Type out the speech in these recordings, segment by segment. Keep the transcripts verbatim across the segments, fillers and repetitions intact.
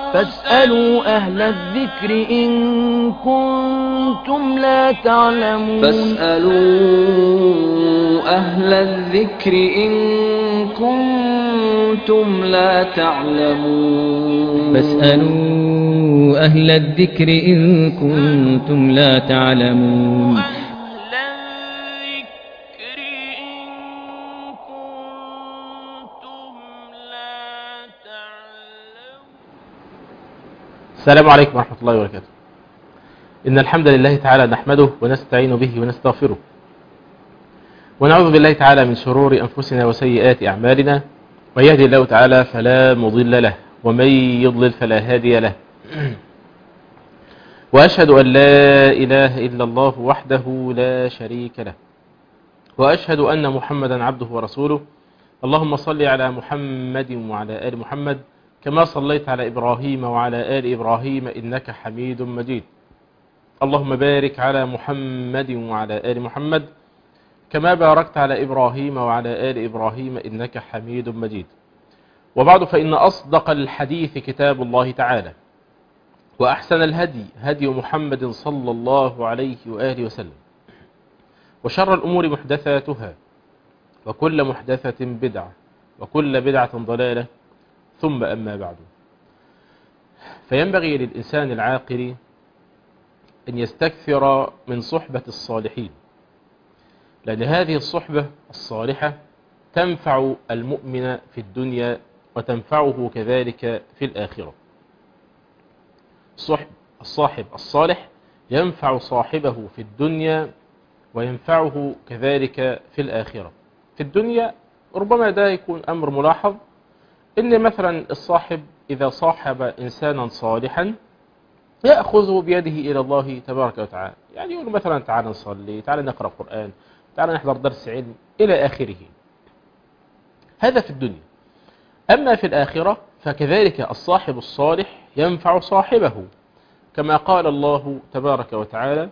فاسألوا أهل الذكر إن كنتم لا تعلمون فاسألوا أهل الذكر إن كنتم لا تعلمون فاسألوا أهل الذكر إن كنتم لا تعلمون السلام عليكم ورحمة الله وبركاته. إن الحمد لله تعالى نحمده ونستعين به ونستغفره، ونعوذ بالله تعالى من شرور أنفسنا وسيئات أعمالنا، من يهدي الله تعالى فلا مضل له، ومن يضلل فلا هادي له. وأشهد أن لا إله إلا الله وحده لا شريك له، وأشهد أن محمدا عبده ورسوله. اللهم صل على محمد وعلى آل محمد كما صليت على إبراهيم وعلى آل إبراهيم إنك حميد مجيد. اللهم بارك على محمد وعلى آل محمد كما باركت على إبراهيم وعلى آل إبراهيم إنك حميد مجيد. وبعد، فإن أصدق الحديث كتاب الله تعالى، وأحسن الهدي هدي محمد صلى الله عليه وآله وسلم، وشر الأمور محدثاتها، وكل محدثة بدعة، وكل بدعة ضلالة، ثم أما بعد. فينبغي للإنسان العاقل أن يستكثر من صحبة الصالحين، لأن هذه الصحبة الصالحة تنفع المؤمن في الدنيا وتنفعه كذلك في الآخرة. صحب الصاحب الصالح ينفع صاحبه في الدنيا وينفعه كذلك في الآخرة. في الدنيا ربما ده يكون أمر ملاحظ، إن مثلا الصاحب إذا صاحب إنسانا صالحا يأخذه بيده إلى الله تبارك وتعالى، يعني يقول مثلا تعال نصلي، تعال نقرأ قرآن، تعال نحضر درس علم إلى آخره. هذا في الدنيا. أما في الآخرة فكذلك الصاحب الصالح ينفع صاحبه، كما قال الله تبارك وتعالى: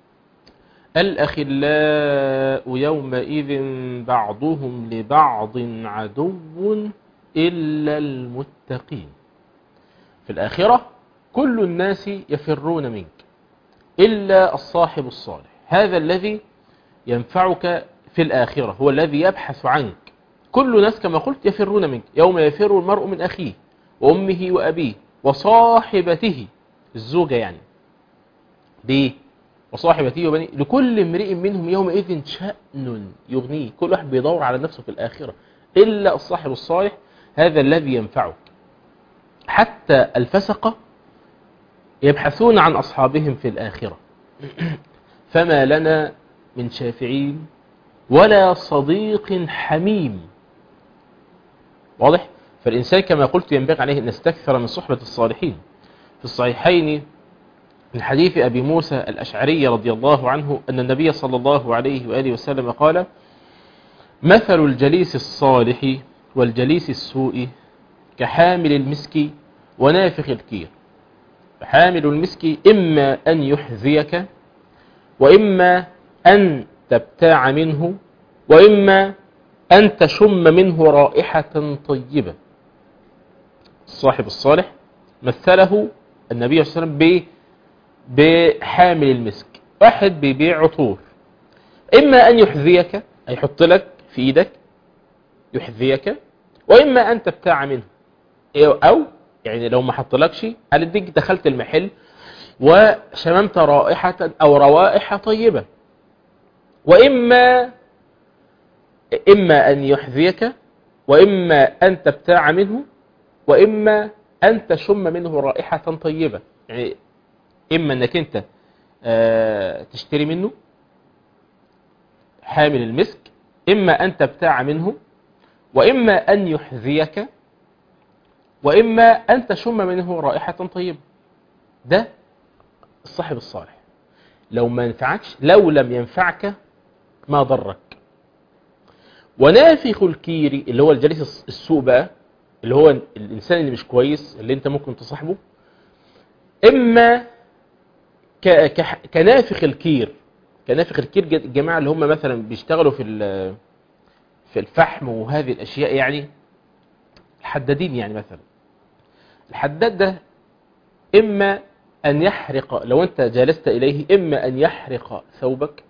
الأخلاء يومئذ بعضهم لبعض عدو إلا المتقين. في الآخرة كل الناس يفرون منك إلا الصاحب الصالح، هذا الذي ينفعك في الآخرة، هو الذي يبحث عنك. كل الناس كما قلت يفرون منك، يوم يفر المرء من أخيه وأمه وأبيه وصاحبته، الزوجة يعني ليه؟ وصاحبته وبنيه، لكل امرئ منهم يومئذ شأن يغنيه. كل واحد بيدور على نفسه في الآخرة إلا الصاحب الصالح، هذا الذي ينفعك. حتى الفسقة يبحثون عن أصحابهم في الآخرة. فما لنا من شافعين ولا صديق حميم. واضح؟ فالإنسان كما قلت ينبغي عليه أن يستكثر من صحبة الصالحين. في الصحيحين من حديث أبي موسى الأشعري رضي الله عنه أن النبي صلى الله عليه وآله وسلم قال: مثل الجليس الصالح والجليس السوء كحامل المسك ونافخ الكير. فحامل المسك إما أن يحذيك، وإما أن تبتاع منه، وإما أن تشم منه رائحة طيبة. الصاحب الصالح مثله النبي صلى الله عليه وسلم بحامل المسك. واحد بيبيع عطور، إما أن يحذيك، أي يحط لك في إيدك يحذيك، وإما أن تبتاع منه، أو يعني لو ما حطلكش هلديك دخلت المحل وشممت رائحة أو روائح طيبة. وإما إما أن يحذيك، وإما أن تبتاع منه، وإما أن تشم منه رائحة طيبة. يعني إما أنك أنت تشتري منه حامل المسك، إما أن تبتاع منه، وإما أن يحذيك، وإما أن تشم منه رائحة طيبة. ده الصاحب الصالح. لو ما ينفعكش، لو لم ينفعك ما ضرك. ونافخ الكير اللي هو الجليس السوء بقى، اللي هو الإنسان اللي مش كويس اللي انت ممكن تصاحبه، إما كنافخ الكير. كنافخ الكير الجماعة اللي هم مثلا بيشتغلوا في في الفحم وهذه الأشياء، يعني الحدادين. يعني مثلا الحداد ده إما أن يحرق، لو أنت جالست إليه إما أن يحرق ثوبك،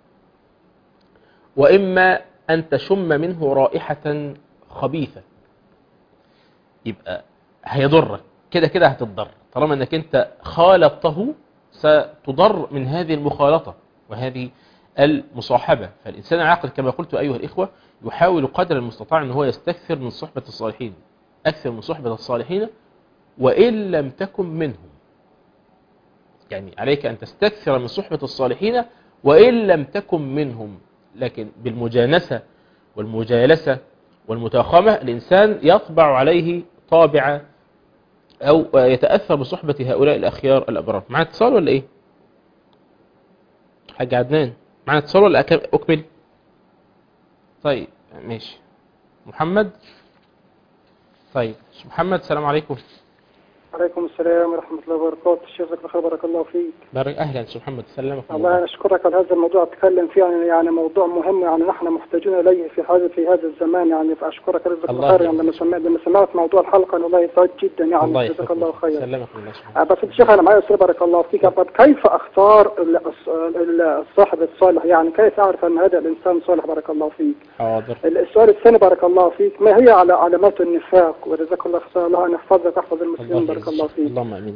وإما أن تشم منه رائحة خبيثة، يبقى هيضرك كده كده، هتضر طالما أنك أنت خالطته، ستضر من هذه المخالطة وهذه المصاحبة. فالإنسان العاقل كما قلت أيها الإخوة يحاول قدر المستطاع أن هو يستكثر من صحبة الصالحين، أكثر من صحبة الصالحين وإن لم تكن منهم. يعني عليك أن تستكثر من صحبة الصالحين وإن لم تكن منهم، لكن بالمجانسة والمجالسة والمتاخمة الإنسان يطبع عليه طابع أو يتأثر بصحبة هؤلاء الأخيار الأبرار. معنا اتصال ولا إيه؟ حاج عدنان معنا اتصال ولا أكمل؟ طيب ماشي. محمد. طيب محمد السلام عليكم. عليكم السلام ورحمة الله وبركاته. الشيخ ذكر خير، بارك الله فيك. بارك أهلا سي محمد، سلمك الله. الله أشكرك على هذا الموضوع، أتكلم فيه يعني, يعني موضوع مهم، يعني نحن محتاجون إليه في هذا في هذا الزمان يعني. فأشكرك جزاك الله خير. يعني لما سمعت لما سمعت موضوع الحلقة أنا والله سعيد جدا يعني. جزاك الله خير. سلمك الله. بس الشيخ أنا معي سؤال بارك الله فيك. طب كيف أختار الصاحب الصالح؟ يعني كيف أعرف أن هذا الإنسان صالح؟ بارك الله فيك. حاضر. السؤال الثاني بارك الله فيك، ما هي على علامات النفاق؟ وجزاك الله خير. الله أن يحفظك ويحفظ المسلمين. بارك الله فيك. اللهم امين.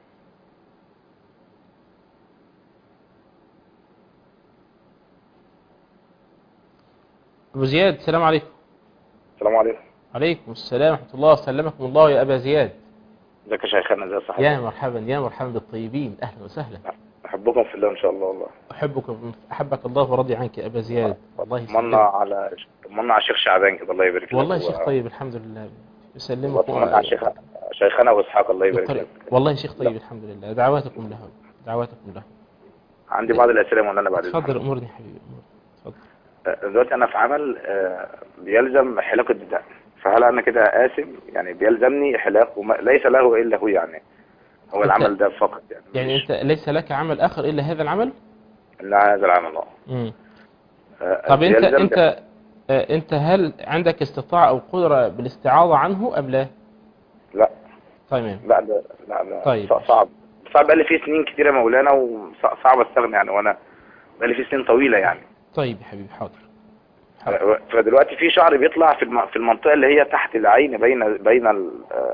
ابو زياد السلام عليكم. السلام عليكم. عليكم السلام ورحمه الله، سلمكم الله يا ابا زياد. ازيك يا شيخنا؟ ازي صحتك؟ يا مرحبا يا مرحبا بالطيبين، اهلا وسهلا. احبكم في الله ان شاء الله. والله احبكم احبك الله ورضي عنك يا ابا زياد. الله يسلمك. طمنا على طمنا على الشيخ شعبان كده، الله يبارك لك. والله شيخ و... طيب الحمد لله. يسلمك. طمنا على شيخ شيخنا واسحاق، الله يبارك لك. والله شيخ طيب الحمد لله. دعواتكم له دعواتكم له. عندي بعض الاسئله وانا بعد اذنك. اتفضل امورني حبيبي. اتفضل. دلوقتي انا في عمل بيلزم حلاقه الدقن، فهل انا كده آثم؟ يعني بيلزمني حلاق وليس له الا هو، يعني هو العمل ده فقط يعني. يعني انت ليس لك عمل اخر الا هذا العمل؟ لا هذا العمل. اه طب انت انت آه انت هل عندك استطاعة او قدرة بالاستعاضة عنه ام لا؟ لا. طيب. لا ده لا لا طيب. صعب صعب بقى لي فيه سنين كتيرة مولانا، وصعب استغنى يعني، وانا بقى لي فيه سنين طويلة يعني. طيب يا حبيبي حاضر. حاضر. فدلوقتي في شعر بيطلع في في المنطقة اللي هي تحت العين، بين بين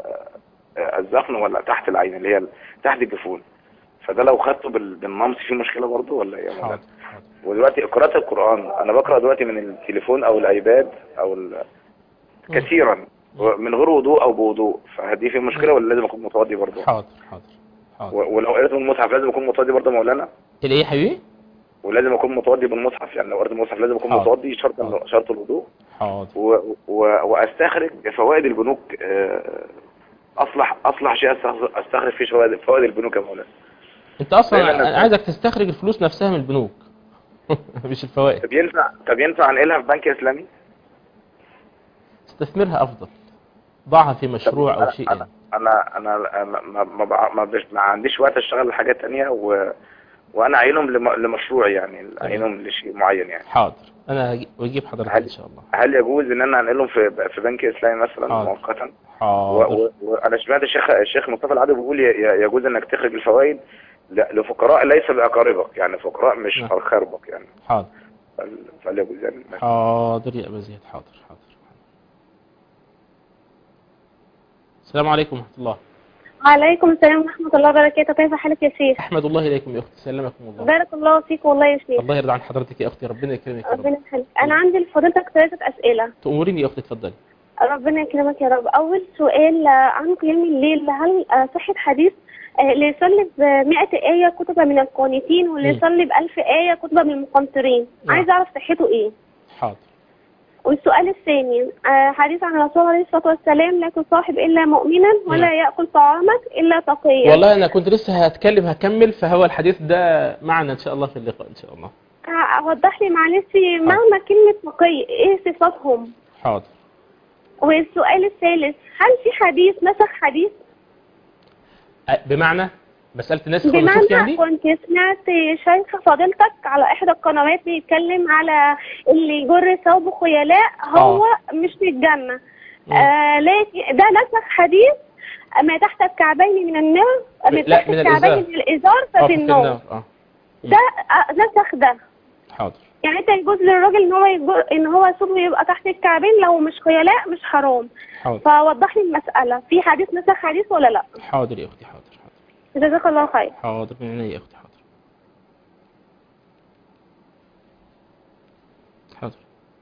الذقن ولا تحت العين اللي هي تحت الجفون، فده لو خدته بالنمص فيه مشكلة برضه ولا ايه؟ حاضر. ودلوقتي قراءة القرآن انا بقرأ دلوقتي من التليفون او الايباد او كثيرا من غير وضوء او بوضوء، فهدي في مشكلة ولا لازم اكون متوضي برضه؟ حاضر حاضر حاضر. ولو قريت من المصحف لازم اكون متوضي برضه مولانا؟ الايه يا حبيبي؟ ولازم اكون متوضي بالمصحف، يعني لو قريت المصحف لازم اكون حاضر. متوضي شرط حاضر. شرط الوضوء. حاضر. و... و... واستخرج فوائد البنوك، اصلح اصلح شيء استخرج فيه فوائد فوائد البنوك يا مولانا. انت اصلا انا عايزك تستخرج الفلوس نفسها من البنوك مش الفوائد. طب ينفع طب ينفع انقلها في بنك اسلامي؟ استثمرها افضل، ضعها في مشروع او شيء. انا انا انا ما ما, ما, ما عنديش وقت اشتغل حاجات ثانيه، و وانا عينهم لمشروع يعني، عينهم لشيء معين يعني. حاضر انا هجيب حضرتك ان شاء الله. هل يجوز ان انا انقلهم في في بنك اسلامي مثلا مؤقتا؟ حاضر. وانا سمعت الشيخ الشيخ مصطفى العدوي بيقول يجوز انك تخرج الفوائد لفقراء ليس باقاربك، يعني فقراء مش اقاربك يعني. حاضر. فهل يجوز يعني؟ حاضر يا ابو زياد. حاضر حاضر. السلام عليكم ورحمه الله. وعليكم السلام ورحمة الله وبركاته. كيف حالك يا شيخ؟ احمد الله اليكم يا اختي، سلمكم الله. بارك الله فيك والله يا شيخ. الله يرضى عن حضرتك يا اختي، ربنا يكرمك يا رب. ربنا يخليك. انا عندي لحضرتك ثلاثة اسئلة. تأمريني يا اختي اتفضلي. ربنا يكرمك يا رب. اول سؤال عن قيام الليل، هل صحة حديث اللي يصلي بمئة آية كتب من القانتين واللي يصلي بألف آية كتب من المقنطرين؟ عايز اعرف صحته ايه. حاضر. والسؤال الثاني حديث عن الرسول عليه الصلاة والسلام: لا تصاحب إلا مؤمنا ولا يأكل طعامك إلا تقيا. والله أنا كنت لسه هتكلم هكمل، فهو الحديث ده معنا إن شاء الله في اللقاء إن شاء الله. وضح لي معلش معنى كلمة تقي، إيه صفاتهم؟ حاضر. والسؤال الثالث: هل في حديث نسخ حديث؟ بمعنى مسألة النسخ بمعنى يعني؟ كنت سمعت شيخ فضيلتك على إحدى القنوات بيتكلم على اللي يجر ثوب خيلاء هو آه. مش في الجنة، آه لكن ده نسخ حديث ما تحت الكعبين من النار، من لا، تحت من الكعبين الإزار. من الازار آه، ففي النار. اه ده آه، نسخ ده. حاضر. يعني انت يجوز للراجل ان هو يجو... ان هو ثوبه يبقى تحت الكعبين لو مش خيلاء مش حرام. حاضر. فوضح لي المسألة، في حديث نسخ حديث ولا لا؟ حاضر يا اختي، حاضر حاضر جزاك الله خير. حاضر من عينيا يا اختي، حاضر حاضر.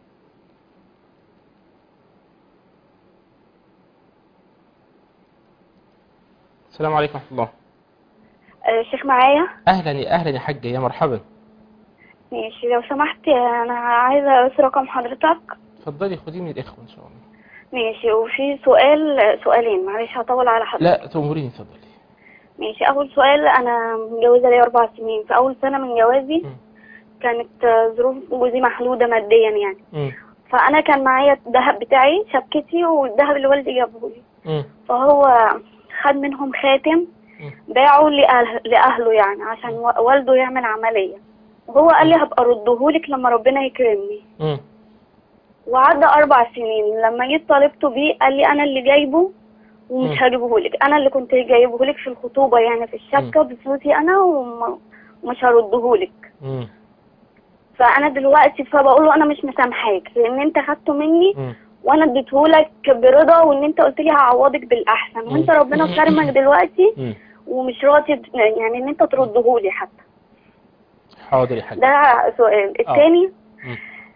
السلام عليكم ورحمة الله. آه، شيخ معايا؟ اهلا يا اهلا يا حاجة، يا مرحبا. ماشي لو سمحت انا عايزة بس رقم حضرتك. اتفضلي خديه من الاخوة ان شاء الله. ماشي. وفي سؤال سؤالين معلش هطول على حضرتك. لا تأمريني، اتفضلي. ماشي. اول سؤال، انا متجوزة لي اربع سنين. في اول سنة من جوازي م. كانت آه، ظروف جوزي محدودة ماديا يعني. م. فانا كان معايا الذهب بتاعي شبكتي والذهب اللي والدي جابه لي. م. فهو خد منهم خاتم باعه لأهل لأهله يعني عشان و- والده يعمل عملية، وهو قال لي هبقى ردهولك لما ربنا يكرمني. م. وعدى أربع سنين لما جيت طالبته بيه قال لي أنا اللي جايبه ومش مم. هجيبهولك، أنا اللي كنت جايبهولك في الخطوبة يعني في الشبكة بفلوسي أنا وم- ومش هردهولك. م. فأنا دلوقتي فبقول له أنا مش مسامحاك لأن أنت خدته مني م. وأنا اديتهولك برضا، وإن أنت قلت لي هعوضك بالأحسن، وأنت ربنا كرمك دلوقتي م. ومش راضي يعني ان انت تردهولي حتى. حاضر يا حاجة. ده سؤال. الثاني، م.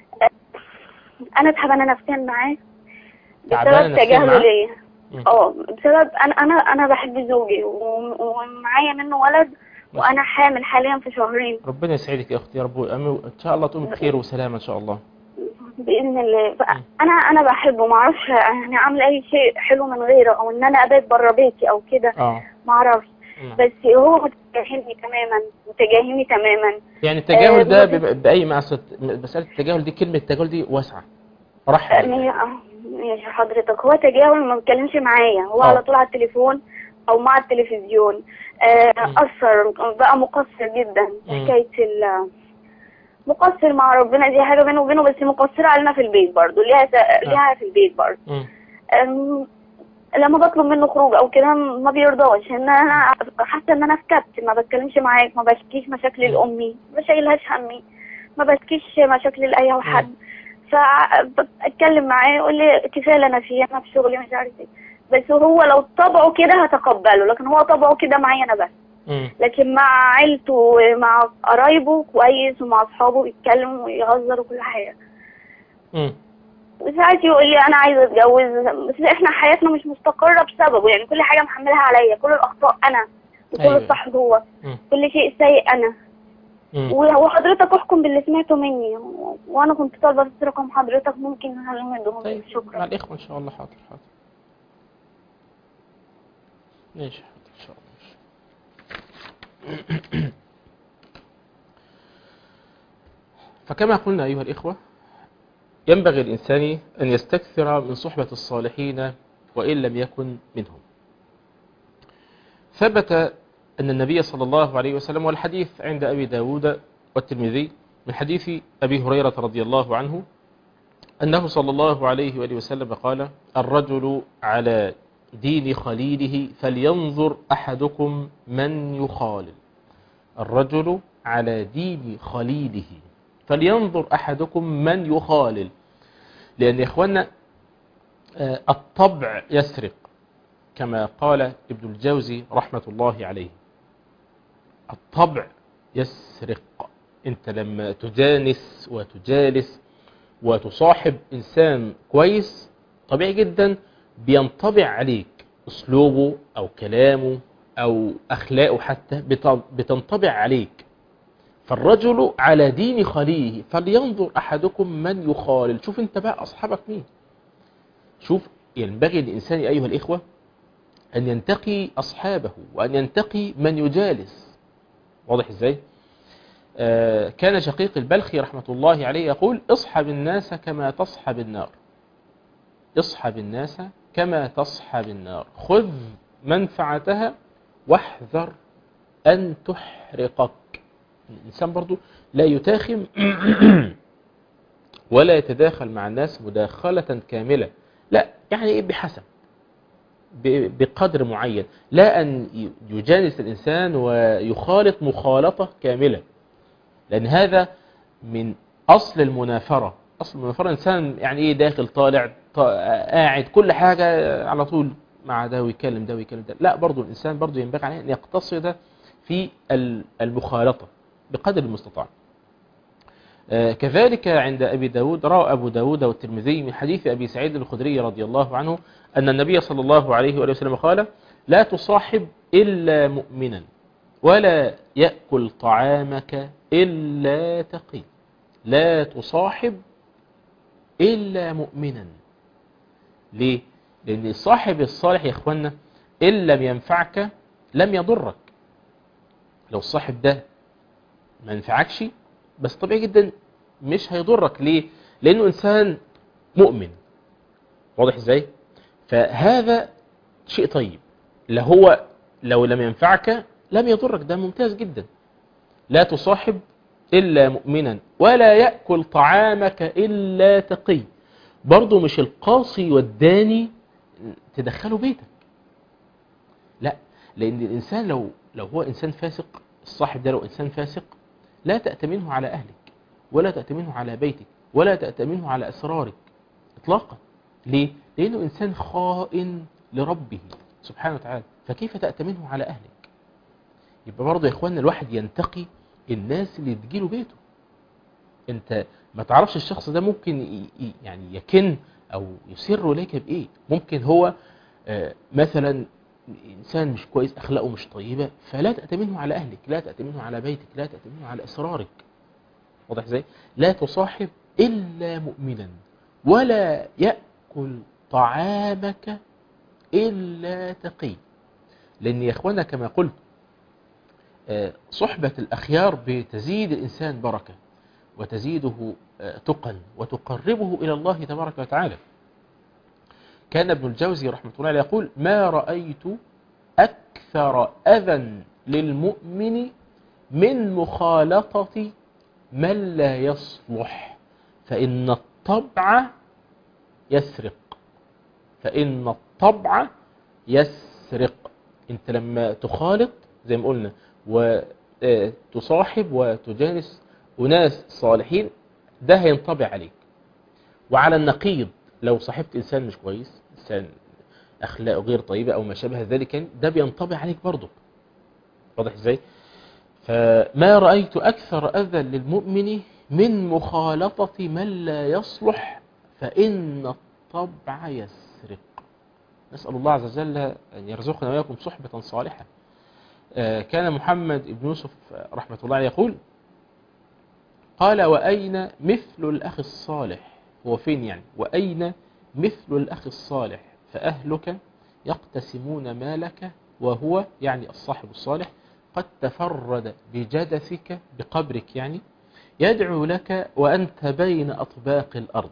انا تعبانه نفسيا معاه تعبانة بسبب نفسياً تجاهله معاه؟ ليا. م. اه بسبب انا انا انا بحب زوجي و- ومعايا منه ولد وانا حامل حاليا في شهرين. ربنا يسعدك يا اختي يا رب، وأم- ان شاء الله تقوم بخير وسلامة ان شاء الله. باذن الله. انا انا بحبه، ما اعرفش يعني اعمل اي شيء حلو من غيره او ان انا ابات بره بيتي او كده، اه ما اعرفش. م. بس هو متجاهلني تماما، متجاهلني تماما. يعني التجاهل آه، ده بص- بيبقى بأي مقصد؟ مسألة التجاهل دي، كلمة التجاهل دي واسعة، رحب. ماشي حضرتك. هو تجاهل، ما بيتكلمش معايا، هو آه. على طول على التليفون او مع التلفزيون. آه، مم. اثر بقى مقصر جدا. مم. حكايه ال مقصر مع ربنا دي حاجه بينه وبينه، بس مقصره علينا في البيت برضه، ليها س- ليها في البيت برضه. مم. أم، لما بطلب منه خروج او كده ما بيرضاش، ان انا حاسه ان انا في كبت، ما بتكلمش معاك، ما بشكيش مشاكلي لامي، ما بشيلهاش همي، ما بشكيش مشاكلي لاي حد. فاتكلم معاه يقول لي كفايه اللي انا فيه، انا في شغلي مش عارف ايه. بس هو لو طبعه كده هتقبله، لكن هو طبعه كده معايا انا بس. مم. لكن مع عيلته ومع قرايبه كويس، ومع اصحابه بيتكلم ويهزر وكل حاجه. مم. ساعات يقول لي انا عايزه اتجوز، بس احنا حياتنا مش مستقره بسببه، يعني كل حاجه محملها عليا، كل الاخطاء انا وكل أيوة. الصح هو، مم. كل شيء سيء انا. مم. وحضرتك احكم باللي سمعته مني، وانا كنت طالبه بس رقم حضرتك، ممكن هلمدهم. طيب مع شكرا. الإخوة إن شاء الله. حاضر حاضر ماشي، حاضر إن شاء الله. ماشي. فكما قلنا أيها الإخوة، ينبغي الإنسان أن يستكثر من صحبة الصالحين وإن لم يكن منهم. ثبت أن النبي صلى الله عليه وسلم، والحديث عند أبي داود والترمذي من حديث أبي هريرة رضي الله عنه، أنه صلى الله عليه وآله وسلم قال: الرجل على دين خليله فلينظر أحدكم من يخالل. الرجل على دين خليله فلينظر أحدكم من يخالل. لأن يا إخوانا الطبع يسرق، كما قال ابن الجوزي رحمة الله عليه. الطبع يسرق. أنت لما تجانس وتجالس وتصاحب إنسان كويس، طبيعي جدا بينطبع عليك أسلوبه أو كلامه أو أخلاقه، حتى بتنطبع عليك. فالرجل على دين خليله فلينظر أحدكم من يخالل. شوف أنت بقى أصحابك مين. شوف، ينبغي للإنسان أيها الإخوة أن ينتقي أصحابه وأن ينتقي من يجالس. واضح إزاي؟ آه كان شقيق البلخي رحمة الله عليه يقول: اصحب الناس كما تصحب النار. اصحب الناس كما تصحب النار، خذ منفعتها واحذر أن تحرقك. الإنسان برضو لا يتاخم ولا يتداخل مع الناس مداخلة كاملة، لا، يعني إيه، بحسب بقدر معين، لا أن يجانس الإنسان ويخالط مخالطة كاملة، لأن هذا من أصل المنافرة. أصل المنافرة إنسان يعني إيه داخل طالع قاعد كل حاجة على طول مع ده ويكلم ده ويكلم ده. لا، برضو الإنسان برضو ينبغي عليه أن يقتصد في المخالطة بقدر المستطاع. كذلك عند أبي داود، روى أبو داود والترمذي من حديث أبي سعيد الخدري رضي الله عنه أن النبي صلى الله عليه وآله وسلم قال: لا تصاحب إلا مؤمنا ولا يأكل طعامك إلا تقي. لا تصاحب إلا مؤمنا. ليه؟ لأن الصاحب الصالح يا إخوانا إن لم ينفعك لم يضرك. لو الصاحب ده ما ينفعكش بس طبيعي جدا مش هيضرك. ليه؟ لأنه إنسان مؤمن. واضح إزاي؟ فهذا شيء طيب. لا هو لو لم ينفعك لم يضرك، ده ممتاز جدا. لا تصاحب إلا مؤمنا ولا يأكل طعامك إلا تقي. برضو مش القاصي والداني تدخله بيتك، لا، لأن الإنسان لو لو هو إنسان فاسق، الصاحب ده لو إنسان فاسق لا تأتمنه على أهلك ولا تأتمنه على بيتك ولا تأتمنه على أسرارك إطلاقا. ليه؟ لأنه إنسان خائن لربه سبحانه وتعالى، فكيف تأتمنه على أهلك؟ يبقى برضو يا إخواننا الواحد ينتقي الناس اللي تجيله بيته. أنت ما تعرفش الشخص ده ممكن يعني يكن أو يسر إليك بإيه. ممكن هو مثلا إنسان مش كويس، أخلاقه مش طيبة، فلا تأتمنه على أهلك، لا تأتمنه على بيتك، لا تأتمنه على أسرارك. واضح ازاي؟ لا تصاحب إلا مؤمنا ولا يأكل طعامك إلا تقي. لأن يا إخوانا كما قلت صحبة الأخيار بتزيد الإنسان بركة وتزيده تقا وتقربه إلى الله تبارك وتعالى. كان ابن الجوزي رحمة الله عليه يقول: ما رأيت أكثر أذى للمؤمن من مخالطة من لا يصلح، فإن الطبع يسرق. فإن الطبع يسرق. أنت لما تخالط زي ما قلنا وتصاحب وتجانس أناس صالحين ده هينطبع عليك. وعلى النقيض لو صاحبت إنسان مش كويس، إنسان أخلاقه غير طيبة أو ما شابه ذلك، ده بينطبع عليك برضه. واضح إزاي؟ فما رأيت أكثر أذى للمؤمن من مخالطة من لا يصلح فإن الطبع يسرق. نسأل الله عز وجل أن يرزقنا وإياكم صحبة صالحة. كان محمد بن يوسف رحمة الله عليه يقول: قال: وأين مثل الأخ الصالح؟ هو فين يعني؟ وأين مثل الأخ الصالح؟ فأهلك يقتسمون مالك وهو يعني الصاحب الصالح قد تفرد بجدثك بقبرك، يعني يدعو لك وأنت بين أطباق الأرض.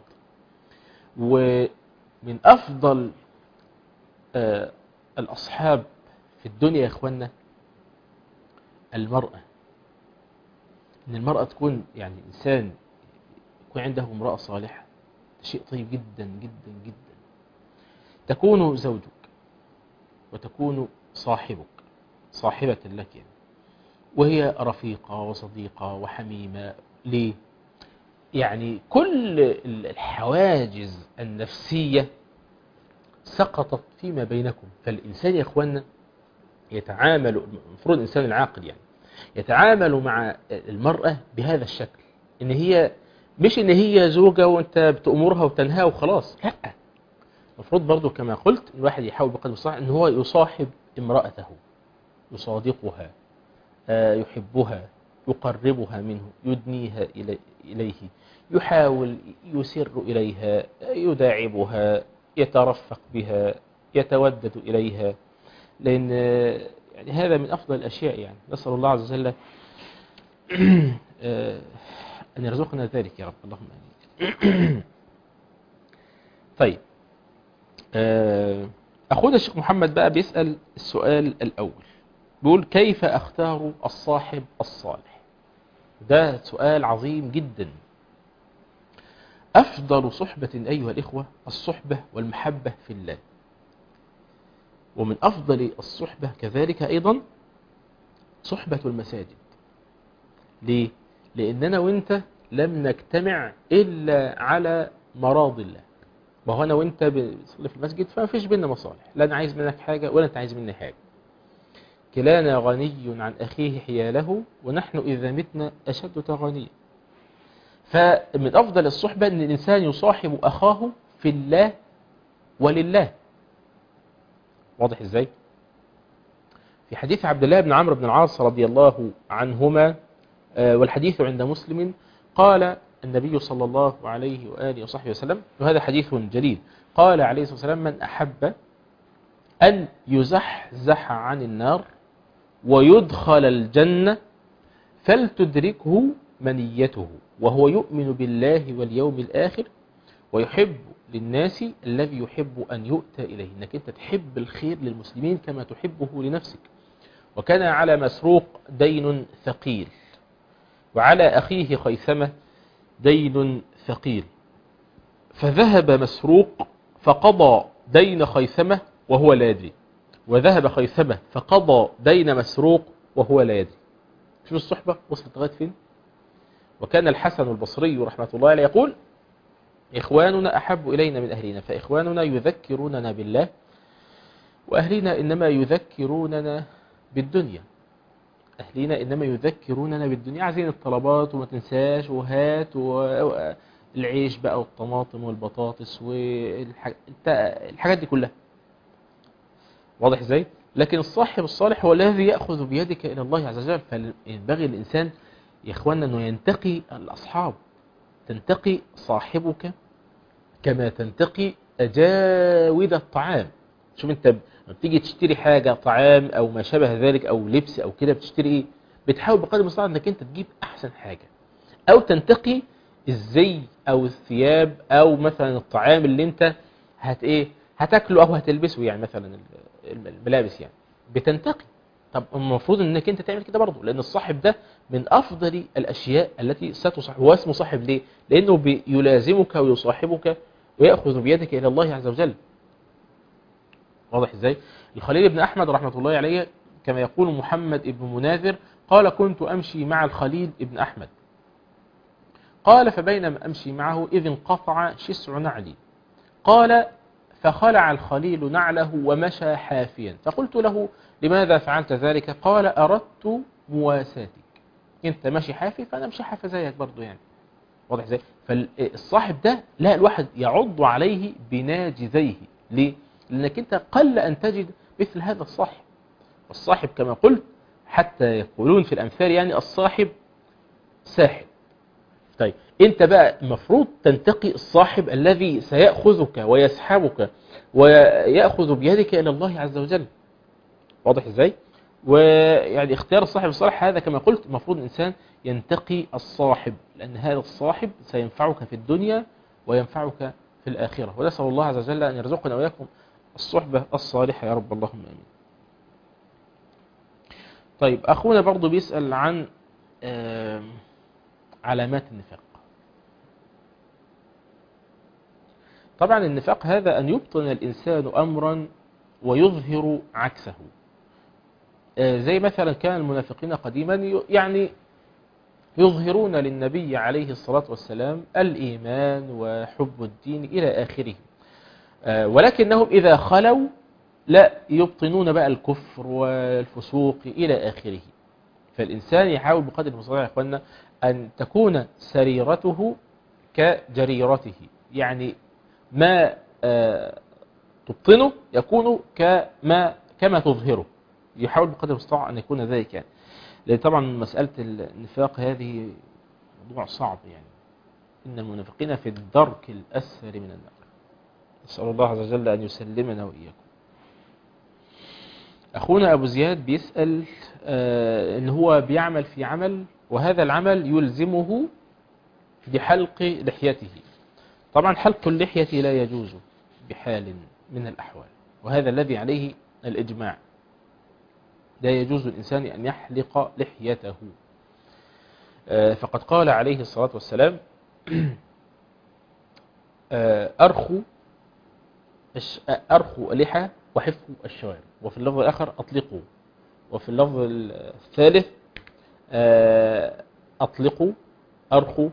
ومن أفضل آه الأصحاب في الدنيا يا إخوانا المرأة. إن المرأة تكون يعني إنسان يكون عنده امرأة صالحة، شيء طيب جدا جدا جدا. تكون زوجك وتكون صاحبك صاحبة لك يعني، وهي رفيقة وصديقة وحميمة. ليه؟ يعني كل الحواجز النفسية سقطت فيما بينكم. فالإنسان يا إخوانا يتعامل، المفروض الإنسان العاقل يعني يتعامل مع المرأة بهذا الشكل، إن هي مش إن هي زوجة وأنت بتأمرها وتنهاها وخلاص، لا. المفروض برضو كما قلت الواحد يحاول بقدر المستطاع إن هو يصاحب امرأته، يصادقها، يحبها، يقربها منه، يدنيها إليه، يحاول يسر إليها، يداعبها، يترفق بها، يتودد إليها. لأن يعني هذا من أفضل الأشياء. يعني نسأل الله عز وجل أن يرزقنا ذلك يا رب، اللهم آمين. طيب، أخونا الشيخ محمد بقى بيسأل السؤال الأول، بيقول: كيف أختار الصاحب الصالح؟ ده سؤال عظيم جدا. أفضل صحبة أيها الإخوة الصحبة والمحبة في الله. ومن أفضل الصحبة كذلك أيضا صحبة المساجد. ليه؟ لأننا وإنت لم نجتمع إلا على مراض الله. ما هو أنا وإنت بنصلي في المسجد فما فيش بيننا مصالح، لا أنا عايز منك حاجة ولا أنت عايز مني حاجة. كلانا غني عن أخيه حياله ونحن إذا متنا أشد تغنيا. فمن أفضل الصحبة أن الإنسان يصاحب أخاه في الله ولله. واضح إزاي؟ في حديث عبد الله بن عمرو بن العاص رضي الله عنهما، والحديث عند مسلم، قال النبي صلى الله عليه وآله وصحبه وسلم، وهذا حديث جليل، قال عليه الصلاة والسلام: من أحب أن يزحزح عن النار ويدخل الجنة فلتدركه منيته وهو يؤمن بالله واليوم الآخر ويحب للناس الذي يحب أن يؤتى إليه. إنك أنت تحب الخير للمسلمين كما تحبه لنفسك. وكان على مسروق دين ثقيل وعلى أخيه خيثمة دين ثقيل، فذهب مسروق فقضى دين خيثمة وهو لا يدري، وذهب خيثمة فقضى دين مسروق وهو لا يدري. شوف الصحبة وصلت لغاية فين. وكان الحسن البصري رحمة الله عليه يقول: إخواننا أحب إلينا من أهلنا، فإخواننا يذكروننا بالله وأهلنا إنما يذكروننا بالدنيا. أهلنا إنما يذكروننا بالدنيا، عايزين الطلبات وما تنساش وهات والعيش بقى والطماطم والبطاطس والحاجات دي كلها. واضح إزاي؟ لكن الصاحب الصالح هو الذي يأخذ بيدك إلى الله عز وجل. فينبغي الإنسان يا إخواننا أنه ينتقي الأصحاب. تنتقي صاحبك كما تنتقي أجاود الطعام. شوف أنت بتيجي تشتري حاجة، طعام أو ما شابه ذلك أو لبس أو كده، بتشتري إيه؟ بتحاول بقدر المستطاع أنك أنت تجيب أحسن حاجة، أو تنتقي الزي أو الثياب أو مثلا الطعام اللي أنت هت إيه هتاكله أو هتلبسه، يعني مثلا الملابس، يعني بتنتقي. طب المفروض أنك أنت تعمل كده برضه، لأن الصاحب ده من أفضل الأشياء التي ستصاحب. هو اسمه صاحب ليه؟ لأنه بيلازمك ويصاحبك ويأخذ بيدك إلى الله عز وجل. واضح إزاي؟ الخليل بن أحمد رحمة الله عليه كما يقول محمد بن مناذر قال: كنت أمشي مع الخليل بن أحمد، قال: فبينما أمشي معه إذ انقطع شسع نعلي، قال: فخلع الخليل نعله ومشى حافيا، فقلت له: لماذا فعلت ذلك؟ قال: أردت مواساتك، أنت ماشي حافي فأنا ماشي حافي زيك برضو يعني. واضح إزاي؟ فالصاحب ده لا الواحد يعض عليه بناجذيه. ليه؟ لأنك أنت قل أن تجد مثل هذا الصاحب. الصاحب كما قلت حتى يقولون في الأمثال يعني الصاحب ساحب. طيب أنت بقى المفروض تنتقي الصاحب الذي سيأخذك ويسحبك ويأخذ بيدك إلى الله عز وجل. واضح إزاي؟ ويعني اختيار الصاحب الصالح هذا كما قلت المفروض الإنسان ينتقي الصاحب، لأن هذا الصاحب سينفعك في الدنيا وينفعك في الآخرة. ونسأل الله عز وجل أن يرزقنا وإياكم الصحبة الصالحة يا رب، اللهم آمين. طيب أخونا برضو بيسأل عن علامات النفاق. طبعا النفاق هذا أن يبطن الإنسان أمرا ويظهر عكسه. زي مثلا كان المنافقين قديما يعني يظهرون للنبي عليه الصلاة والسلام الإيمان وحب الدين إلى آخره، ولكنهم إذا خلوا لا يبطنون بقى الكفر والفسوق إلى آخره. فالإنسان يحاول بقدر المستطاع يا إخواننا أن تكون سريرته كجريرته، يعني ما تبطنه يكون كما كما تظهره. يحاول بقدر المستطاع أن يكون ذلك يعني. لأن طبعا مسألة النفاق هذه موضوع صعب يعني. إن المنافقين في الدرك الأسفل من النار. نسأل الله عز وجل أن يسلمنا وإياكم. أخونا أبو زياد بيسأل آه إن هو بيعمل في عمل وهذا العمل يلزمه بحلق لحيته. طبعا حلق اللحية لا يجوز بحال من الأحوال، وهذا الذي عليه الإجماع. لا يجوز الإنسان أن يحلق لحيته. آه فقد قال عليه الصلاة والسلام: آه أرخو أرخو لحى وحفوا الشوارب، وفي اللفظ الآخر أطلقوا، وفي اللفظ الثالث أطلقوا، أرخوا،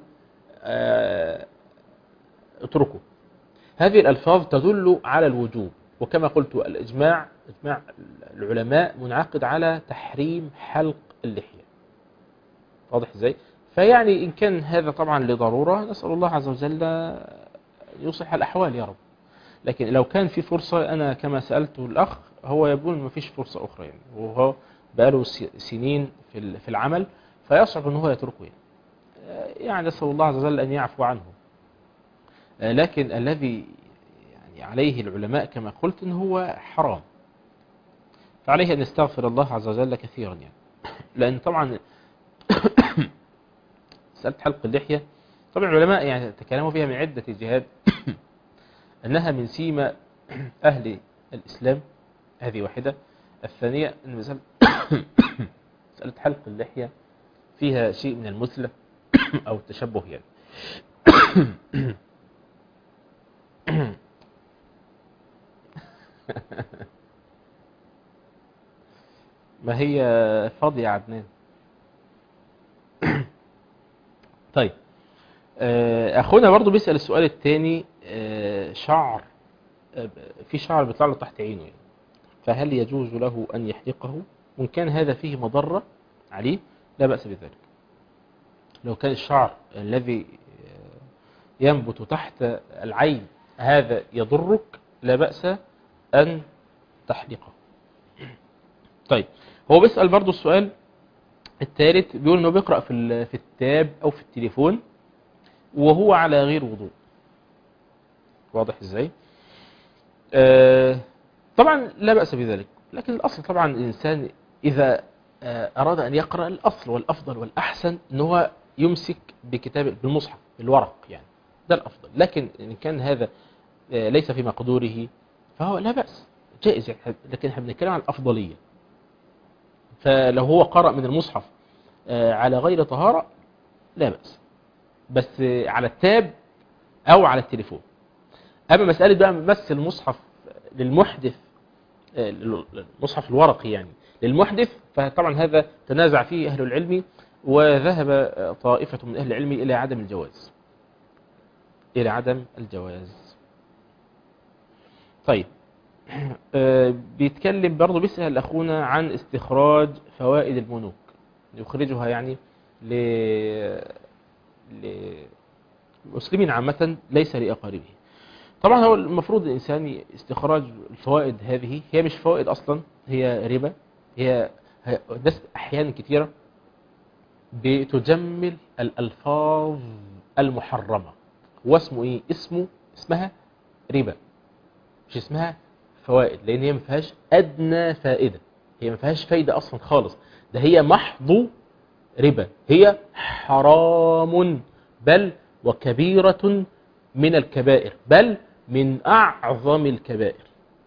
اتركوا. هذه الألفاظ تدل على الوجوب، وكما قلت الإجماع إجماع العلماء منعقد على تحريم حلق اللحية. واضح ازاي؟ فيعني إن كان هذا طبعا لضرورة نسأل الله عز وجل يصلح الأحوال يا رب. لكن لو كان في فرصة، أنا كما سألته الأخ هو يقول ما فيش فرصة أخرى يعني، وهو بقاله سنين في العمل فيصعب أنه هو يتركه يعني. يعني نسأل الله عز وجل أن يعفو عنه. لكن الذي يعني عليه العلماء كما قلت أنه هو حرام، فعليه أن يستغفر الله عز وجل كثيرا يعني. لأن طبعا سألت حلق اللحية، طبعا العلماء يعني تكلموا فيها من عدة جهات أنها من سيما أهل الإسلام، هذه واحدة. الثانية أن مسألة حلق اللحية فيها شيء من المثلة أو التشبه يعني. ما هي فاضية يا عدنان. طيب أخونا برضو بيسأل السؤال الثاني، شعر في شعر بيطلع له تحت عينه يعني، فهل يجوز له أن يحلقه؟ وإن كان هذا فيه مضرة عليه لا بأس بذلك. لو كان الشعر الذي ينبت تحت العين هذا يضرك لا بأس أن تحلقه. طيب هو بيسأل برضو السؤال الثالث، بيقول انه بيقرأ في في التاب او في التليفون وهو على غير وضوء. واضح ازاي؟ آه طبعا لا بأس بذلك، لكن الاصل طبعا الانسان اذا آه اراد ان يقرأ، الاصل والافضل والاحسن ان هو يمسك بكتاب بالمصحف بالورق يعني، ده الافضل. لكن ان كان هذا آه ليس في مقدوره فهو لا بأس، جائز يعني. لكن احنا بنتكلم عن الافضلية، فلو هو قرأ من المصحف على غير طهارة لا بأس، بس على التاب أو على التليفون. أما مسألة بقى مس المصحف للمحدث، المصحف الورقي يعني للمحدث، فطبعا هذا تنازع فيه أهل العلم، وذهب طائفة من أهل العلم إلى عدم الجواز إلى عدم الجواز. طيب بيتكلم برضه، بيسأل أخونا عن استخراج فوائد البنوك، يخرجها يعني للمسلمين عامة ليس لأقاربه. طبعا هو المفروض الإنسان استخراج الفوائد هذه، هي مش فوائد أصلا، هي ربا. هي ناس أحيانا كثيرة بتجمل الألفاظ المحرمة، واسمه إيه؟ اسمه اسمها ربا، مش اسمها فوائد، لأن هي ما فيهاش أدنى فائدة، هي ما فيهاش فايدة أصلا خالص، ده هي محض ربا، هي حرام، بل وكبيرة من الكبائر، بل من أعظم الكبائر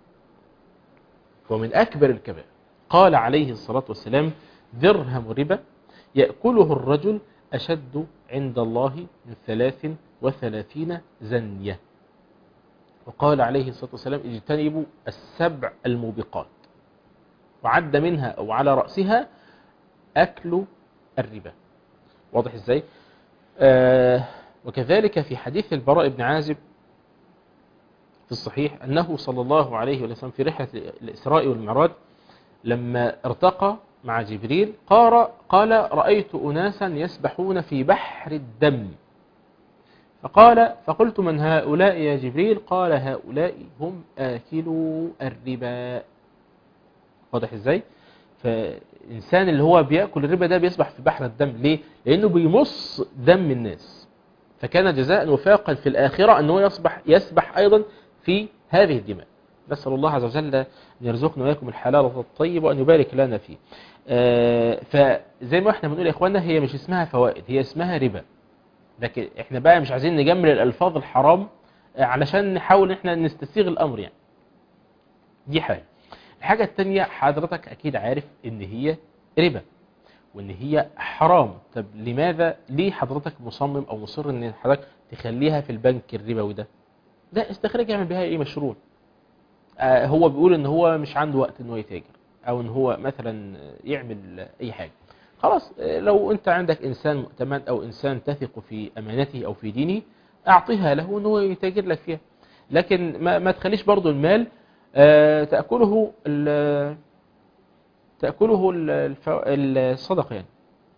ومن أكبر الكبائر. قال عليه الصلاة والسلام: درهم ربا يأكله الرجل أشد عند الله من ثلاث وثلاثين زنية. وقال عليه الصلاة والسلام: اجتنبوا السبع الموبقات، وعد منها أو على رأسها أكل الربا. واضح إزاي؟ آه وكذلك في حديث البراء بن عازب في الصحيح أنه صلى الله عليه وسلم في رحلة الإسراء والمعراج لما ارتقى مع جبريل قال, قال رأيت أناسا يسبحون في بحر الدم، فقال فقلت: من هؤلاء يا جبريل؟ قال: هؤلاء هم آكلوا الربا. واضح ازاي؟ فالإنسان اللي هو بيأكل الربا ده بيسبح في بحر الدم. ليه؟ لأنه بيمص دم الناس، فكان جزاء وفاقا في الآخرة أنه يسبح, يسبح أيضا في هذه الدماء. نسأل الله عز وجل أن يرزقنا وإياكم الحلال والطيب وأن يبارك لنا فيه. آه فزي ما احنا بنقول يا إخواننا، هي مش اسمها فوائد، هي اسمها ربا. لكن احنا بقى مش عايزين نجمل الألفاظ الحرام علشان نحاول احنا نستسيغ الأمر يعني. دي حاجة. الحاجة التانية، حضرتك أكيد عارف إن هي ربا وإن هي حرام. طب لماذا ليه حضرتك مصمم أو مصر إن حضرتك تخليها في البنك الربوي ده؟ ده استخراج يعمل بها إيه؟ مشروع. آه هو بيقول ان هو مش عنده وقت ان هو يتاجر، او ان هو مثلا يعمل اي حاجة. خلاص، آه لو انت عندك انسان مؤتمن او انسان تثق في امانته او في دينه، اعطيها له ان هو يتاجر لك فيها. لكن ما, ما تخليش برضو المال آه تأكله تأكله الصدقة يعني.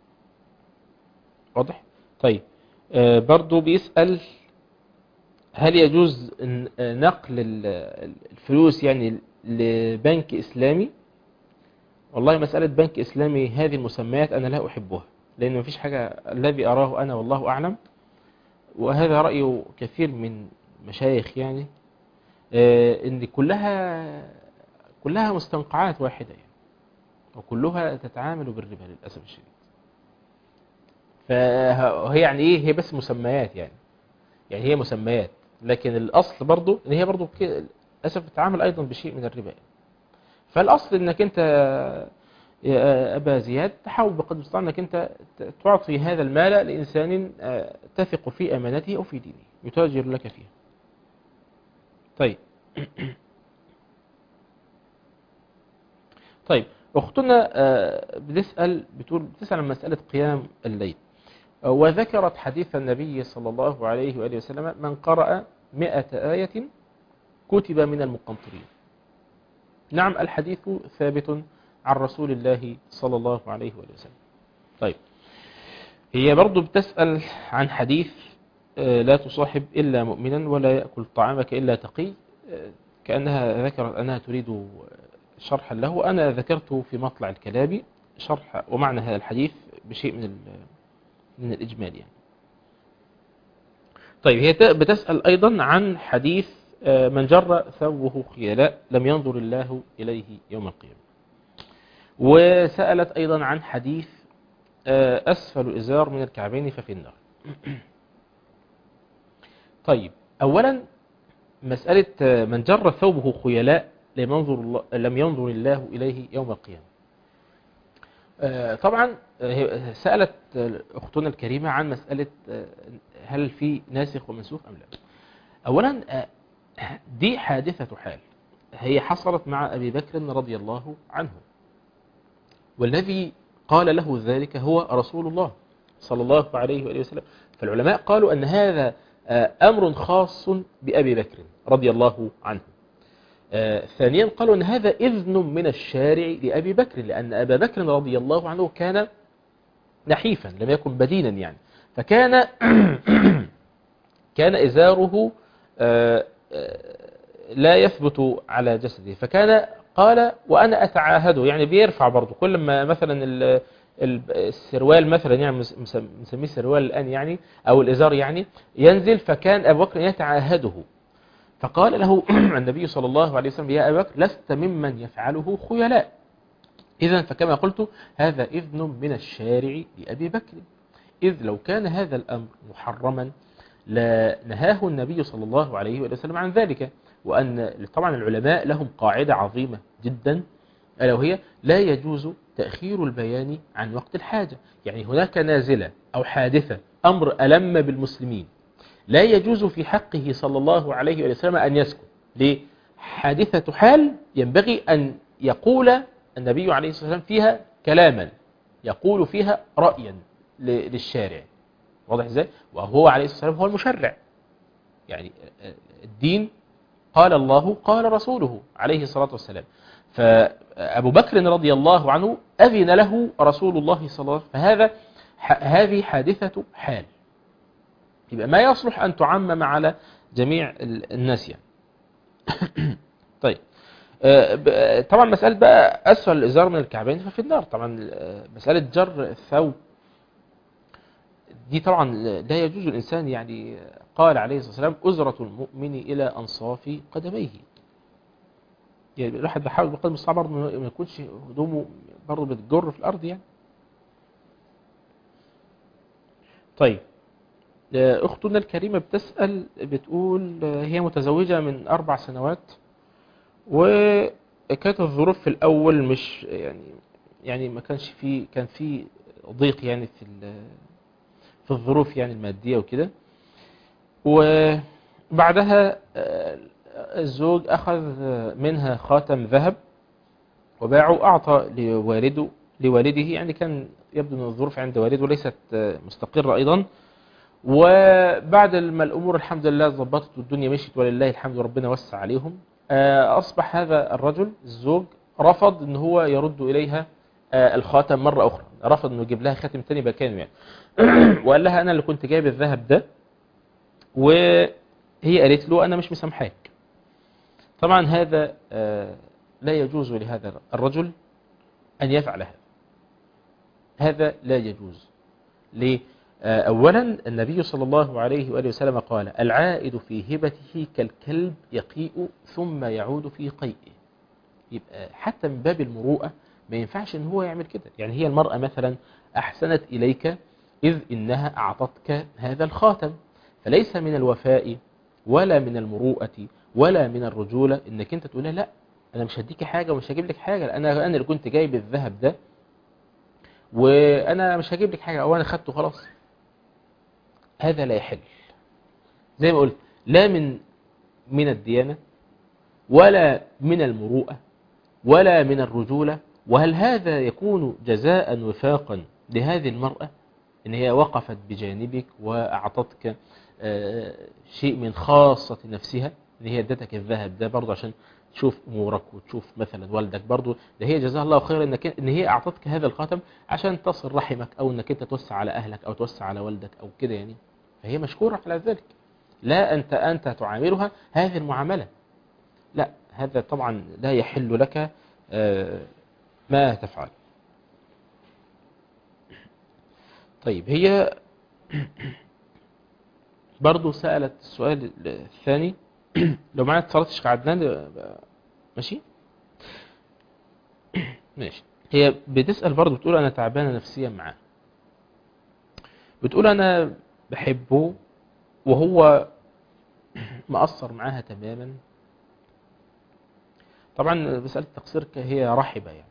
واضح؟ طيب، آه برضو بيسأل هل يجوز نقل الفلوس يعني لبنك إسلامي؟ والله مسألة بنك إسلامي هذه المسميات أنا لا أحبها، لأن مفيش حاجة الذي أراه أنا والله أعلم، وهذا رأي كثير من مشايخ يعني، آه إن كلها كلها مستنقعات واحدة يعني، وكلها تتعامل بالربا للأسف الشديد. فهي يعني إيه؟ هي بس مسميات يعني يعني هي مسميات، لكن الأصل برضو إن هي برضو للأسف تتعامل أيضا بشيء من الربا يعني. فالأصل إنك أنت يا أبا زياد تحاول بقدر المستطاع إنك أنت تعطي هذا المال لإنسان تثق في أمانته أو في دينه يتاجر لك فيها. طيب طيب أختنا بتسأل بتقول بتسأل عن مسألة قيام الليل، وذكرت حديث النبي صلى الله عليه وآله وسلم: من قرأ مئة آية كتب من المقنطرين. نعم، الحديث ثابت عن رسول الله صلى الله عليه وآله وسلم. طيب، هي برضو بتسأل عن حديث لا تصاحب إلا مؤمنا ولا يأكل طعامك إلا تقي، كأنها ذكرت أنها تريد شرحا له. أنا ذكرت في مطلع الكلام شرح ومعنى هذا الحديث بشيء من من الإجمال يعني. طيب، هي بتسأل أيضا عن حديث من جر ثوبه خيلاء لم ينظر الله إليه يوم القيامة. وسألت أيضا عن حديث أسفل الإزار من الكعبين ففي النار. طيب، أولا مسألة من جر ثوبه خيلاء لم ينظر الله, لم ينظر الله إليه يوم القيامة. طبعا سألت أختنا الكريمة عن مسألة هل في ناسخ ومنسوخ أم لا. أولا دي حادثة حال هي حصلت مع أبي بكر رضي الله عنه، والذي قال له ذلك هو رسول الله صلى الله عليه وآله وسلم. فالعلماء قالوا أن هذا أمر خاص بأبي بكر رضي الله عنه. ثانيا قالوا أن هذا إذن من الشارع لأبي بكر، لأن أبا بكر رضي الله عنه كان نحيفا لم يكن بدينا يعني، فكان كان إزاره لا يثبت على جسده، فكان قال وأنا أتعاهده، يعني بيرفع برضه كل ما مثلا السروال مثلا يعني نسميه سروال الآن يعني أو الإزار يعني ينزل، فكان أبو بكر يتعاهده. فقال له النبي صلى الله عليه وسلم: يا أبا بكر لست ممن يفعله خيلاء. إذن فكما قلت هذا إذن من الشارع لأبي بكر، إذ لو كان هذا الأمر محرما لنهاه النبي صلى الله عليه وسلم عن ذلك. وأن طبعا العلماء لهم قاعدة عظيمة جدا، ألا وهي لا يجوز تأخير البيان عن وقت الحاجة. يعني هناك نازلة أو حادثة أمر ألم بالمسلمين، لا يجوز في حقه صلى الله عليه وسلم أن يسكت. ليه؟ حادثة حال ينبغي أن يقول النبي عليه الصلاة والسلام فيها كلاما، يقول فيها رأيا للشارع. واضح ازاي؟ وهو عليه الصلاة والسلام هو المشرع، يعني الدين قال الله قال رسوله عليه الصلاة والسلام. فأبو بكر رضي الله عنه أذن له رسول الله صلى الله عليه وسلم، فهذا هذه حادثة حال، يبقى ما يصلح أن تعمم على جميع الناس يعني. طيب، طبعا مسألة بقى أسفل الإزار من الكعبين ففي النار. طبعا مسألة جر الثوب دي طبعا لا يجوز الإنسان، يعني قال عليه الصلاة والسلام: أزرة المؤمن إلى أنصاف قدميه. يعني الواحد بيحاول بقدر المستطاع برضه ما يكونش هدومه برضه بتجر في الأرض يعني. طيب، أختنا الكريمة بتسأل بتقول هي متزوجة من أربع سنوات، وكانت الظروف في الأول مش يعني يعني ما كانش في كان في ضيق يعني في في الظروف يعني المادية وكده. وبعدها الزوج أخذ منها خاتم ذهب وباعه، أعطى لوالده لوالده يعني كان يبدو أن الظروف عند والده ليست مستقرة أيضا. وبعد ما الأمور الحمد لله ضبطت والدنيا مشيت ولله الحمد وربنا وسع عليهم، أصبح هذا الرجل الزوج رفض أن هو يرد إليها الخاتم مرة أخرى، رفض أنه يجيب لها خاتم تاني مكانه يعني. وقال لها أنا اللي كنت جايب الذهب ده، وهي قالت له أنا مش مسامحاك. طبعا هذا لا يجوز لهذا الرجل أن يفعل هذا، هذا لا يجوز. ليه؟ أولا النبي صلى الله عليه وآله وسلم قال العائد في هبته كالكلب يقيء ثم يعود في قيئه. يبقى حتى من باب المروءة ما ينفعش ان هو يعمل كده. يعني هي المرأة مثلا أحسنت إليك إذ إنها أعطتك هذا الخاتم، فليس من الوفاء ولا من المروءة ولا من الرجولة إنك أنت تقول لا أنا مش هديك حاجة ومش هجيب لك حاجة، أنا أنا اللي كنت جايب الذهب ده وأنا مش هجيب لك حاجة أو أنا خدته خلاص. هذا لا يحل، زي ما قلت لا من من الديانة ولا من المروءة ولا من الرجولة. وهل هذا يكون جزاء وفاقا لهذه المرأة إن هي وقفت بجانبك وأعطتك شيء من خاصة نفسها، إن هي ادتك الذهب ده برضه عشان تشوف أمورك وتشوف مثلا والدك، برضه ده هي جزاها الله خير إنك إن هي أعطتك هذا الخاتم عشان تصل رحمك أو إنك أنت توسع على أهلك أو توسع على والدك أو كده يعني، فهي مشكورة على ذلك. لا أنت أنت تعاملها هذه المعاملة، لا هذا طبعا لا يحل لك ما تفعل. طيب هي برضو سألت السؤال الثاني لو معنا اتصالات الشيخ عدنان ماشي ماشي. هي بتسأل برضو بتقول أنا تعبانة نفسيا معاه، بتقول أنا بحبه وهو مقصر معاها تماما. طبعا مسألة تقصير هي رحبة يعني،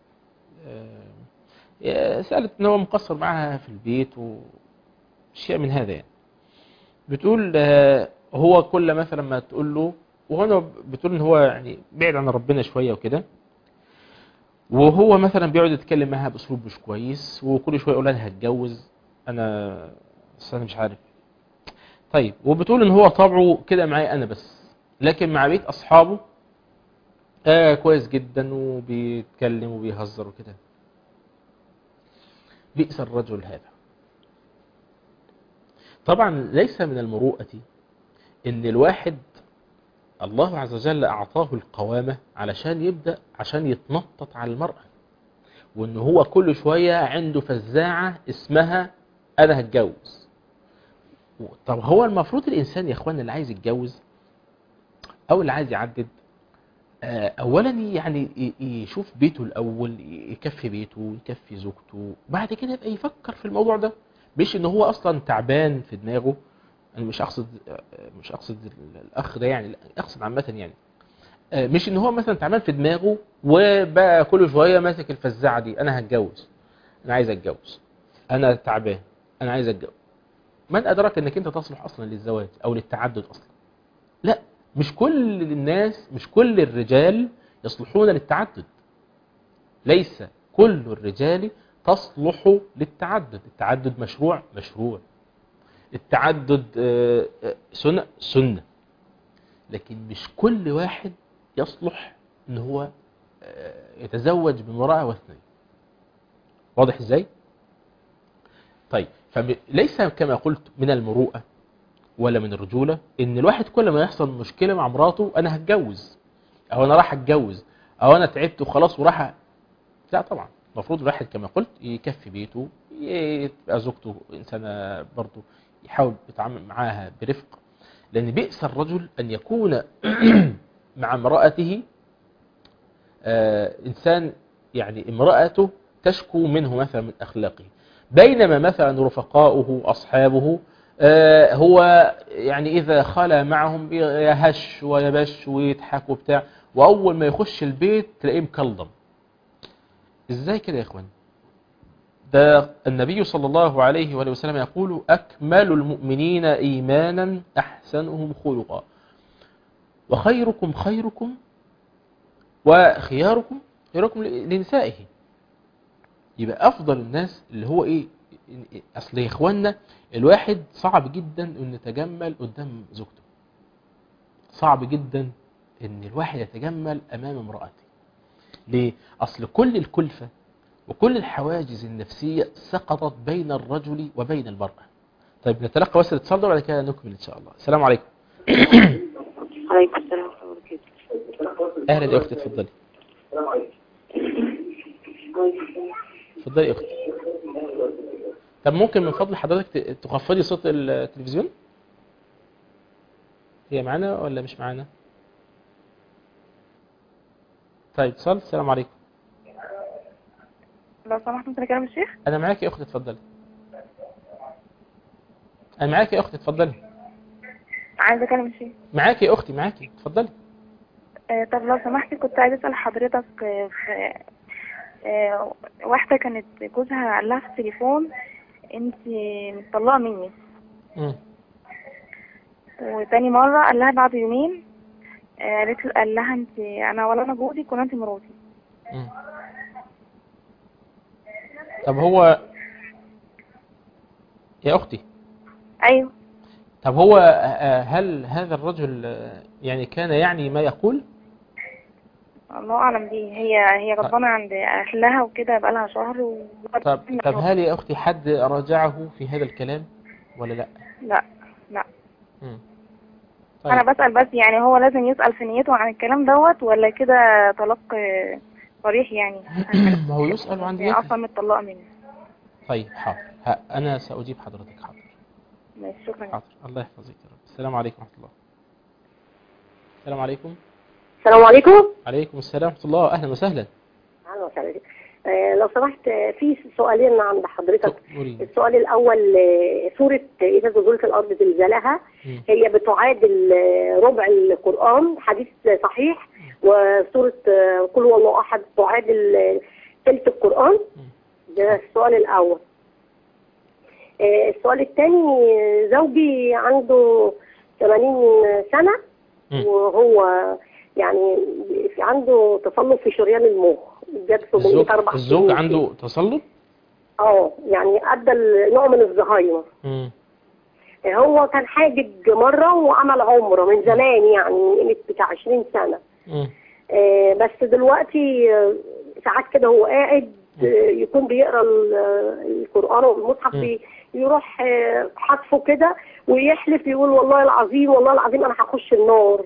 سألت ان هو مقصر معها في البيت وشيء من هذا يعني. بتقول هو كل مثلا ما تقول له، وهنا بتقول ان هو يعني بعيد عن ربنا شوية وكده، وهو مثلا بيقعد يتكلم معها باسلوب مش كويس وكل شوية يقول انا هتجوز انا بس انا مش عارف. طيب وبتقول ان هو طبعه كده معايا انا بس، لكن مع بيت اصحابه آه كويس جدا وبيتكلم وبيهزر وكده. بئس الرجل هذا. طبعا ليس من المروءة ان الواحد الله عز وجل اعطاه القوامة علشان يبدأ عشان يتنطط على المرأة، وان هو كل شوية عنده فزاعة اسمها انا هتجوز. طب هو المفروض الانسان يا اخوان اللي عايز يتجوز او اللي عايز يعدد اولا يعني يشوف بيته الاول، يكفي بيته يكفي زوجته، بعد كده يبقى يفكر في الموضوع ده. مش ان هو اصلا تعبان في دماغه. انا مش اقصد مش اقصد الاخ ده يعني، اقصد عامه يعني. مش ان هو مثلا تعبان في دماغه وبقى كل شويه ماسك الفزاعه دي انا هتجوز انا عايز اتجوز انا تعبان انا عايز اتجوز. من ادراك انك انت تصلح اصلا للزواج او للتعدد اصلا؟ لا، مش كل الناس مش كل الرجال يصلحون للتعدد. ليس كل الرجال تصلح للتعدد. التعدد مشروع مشروع، التعدد سنة سنة، لكن مش كل واحد يصلح ان هو يتزوج من وراء واثنين. واضح ازاي؟ طيب فليس كما قلت من المروءة ولا من الرجولة ان الواحد كل ما يحصل مشكلة مع مراته انا هتجوز او انا راح اتجوز او انا تعبت وخلاص وراح. لا طبعا، المفروض الواحد كما قلت يكفي بيته، يبقى زوجته انسانة برضه يحاول يتعامل معاها برفق. لان بئس الرجل ان يكون مع امرأته آه انسان يعني امرأته تشكو منه مثلا من اخلاقه، بينما مثلا رفقاؤه اصحابه آه هو يعني اذا خلى معهم يهش ويبش ويضحك وبتاع، واول ما يخش البيت تلاقيه مكلضم. ازاي كده يا اخوان؟ ده النبي صلى الله عليه وآله وسلم يقول اكمل المؤمنين ايمانا احسنهم خلقا. وخيركم خيركم وخياركم خياركم لنسائه. يبقى أفضل الناس اللي هو إيه؟ أصل يا إخواننا الواحد صعب جدا أن يتجمل قدام زوجته، صعب جدا أن الواحد يتجمل أمام امرأته. ليه؟ أصل كل الكلفة وكل الحواجز النفسية سقطت بين الرجل وبين المرأة. طيب نتلقى بس الاتصال ده وبعد كده نكمل إن شاء الله. السلام عليكم. عليكم السلام ورحمة الله وبركاته. أهلا يا أختي، اتفضلي. اتفضلي يا أختي. طب ممكن من فضل حضرتك تخفضي صوت التلفزيون؟ هي معانا ولا مش معانا؟ طيب اتصال. السلام عليكم. لو سمحت ممكن اكلم الشيخ؟ انا معاكي يا اختي، اتفضلي. انا معاكي يا اختي، اتفضلي. عايزه اكلم الشيخ. معاكي يا اختي، معاكي، اتفضلي. آه طب لو سمحتي كنت عايزه اسال حضرتك آه في آه واحده كانت جوزها قال لها في التليفون انت مطلقه مني. امم وتاني مره قال لها بعد يومين قالت آه قال لها انت انا ولا انا جوزك ولا انت مراتي. امم طب هو يا اختي. ايوه. طب هو هل هذا الرجل يعني كان يعني ما يقول؟ الله اعلم بيه. هي هي غضبانه عند اهلها وكده بقى لها شهر و... طب طب هل يا اختي حد راجعه في هذا الكلام ولا لا؟ لا لا. امم طيب. انا بسال بس يعني هو لازم يسال في نيته عن الكلام دوت ولا كده طلاق صريح يعني؟ ما هو يسال عن نيته اصلا متطلقه مني. طيب حاضر، انا ساجيب حضرتك. حاضر ماشي، شكرا. حاضر. الله يحفظك يا رب. السلام عليكم ورحمه الله. السلام عليكم. السلام عليكم. عليكم السلام ورحمه الله. اهلا وسهلا. اهلا وسهلا. آه لو سمحت في سؤالين عند حضرتك. مريد. السؤال الاول سوره اذا زلزلت الارض زلزالها هي بتعادل ربع القران حديث صحيح، وسوره قل هو الله احد تعادل ثلث القران. ده السؤال الاول. آه السؤال الثاني زوجي عنده ثمانين سنه وهو يعني عنده تصلب في شريان المخ. جاب سبعمية أربع سنين. الزوج عنده تصلب؟ اه يعني ادى نوع من الزهايمر. هو كان حاجج مره وعمل عمره من زمان يعني من بتاع عشرين سنه. آه بس دلوقتي ساعات كده هو قاعد يكون بيقرا القران والمصحف يروح حذفه كده ويحلف يقول والله العظيم والله العظيم انا هخش النار.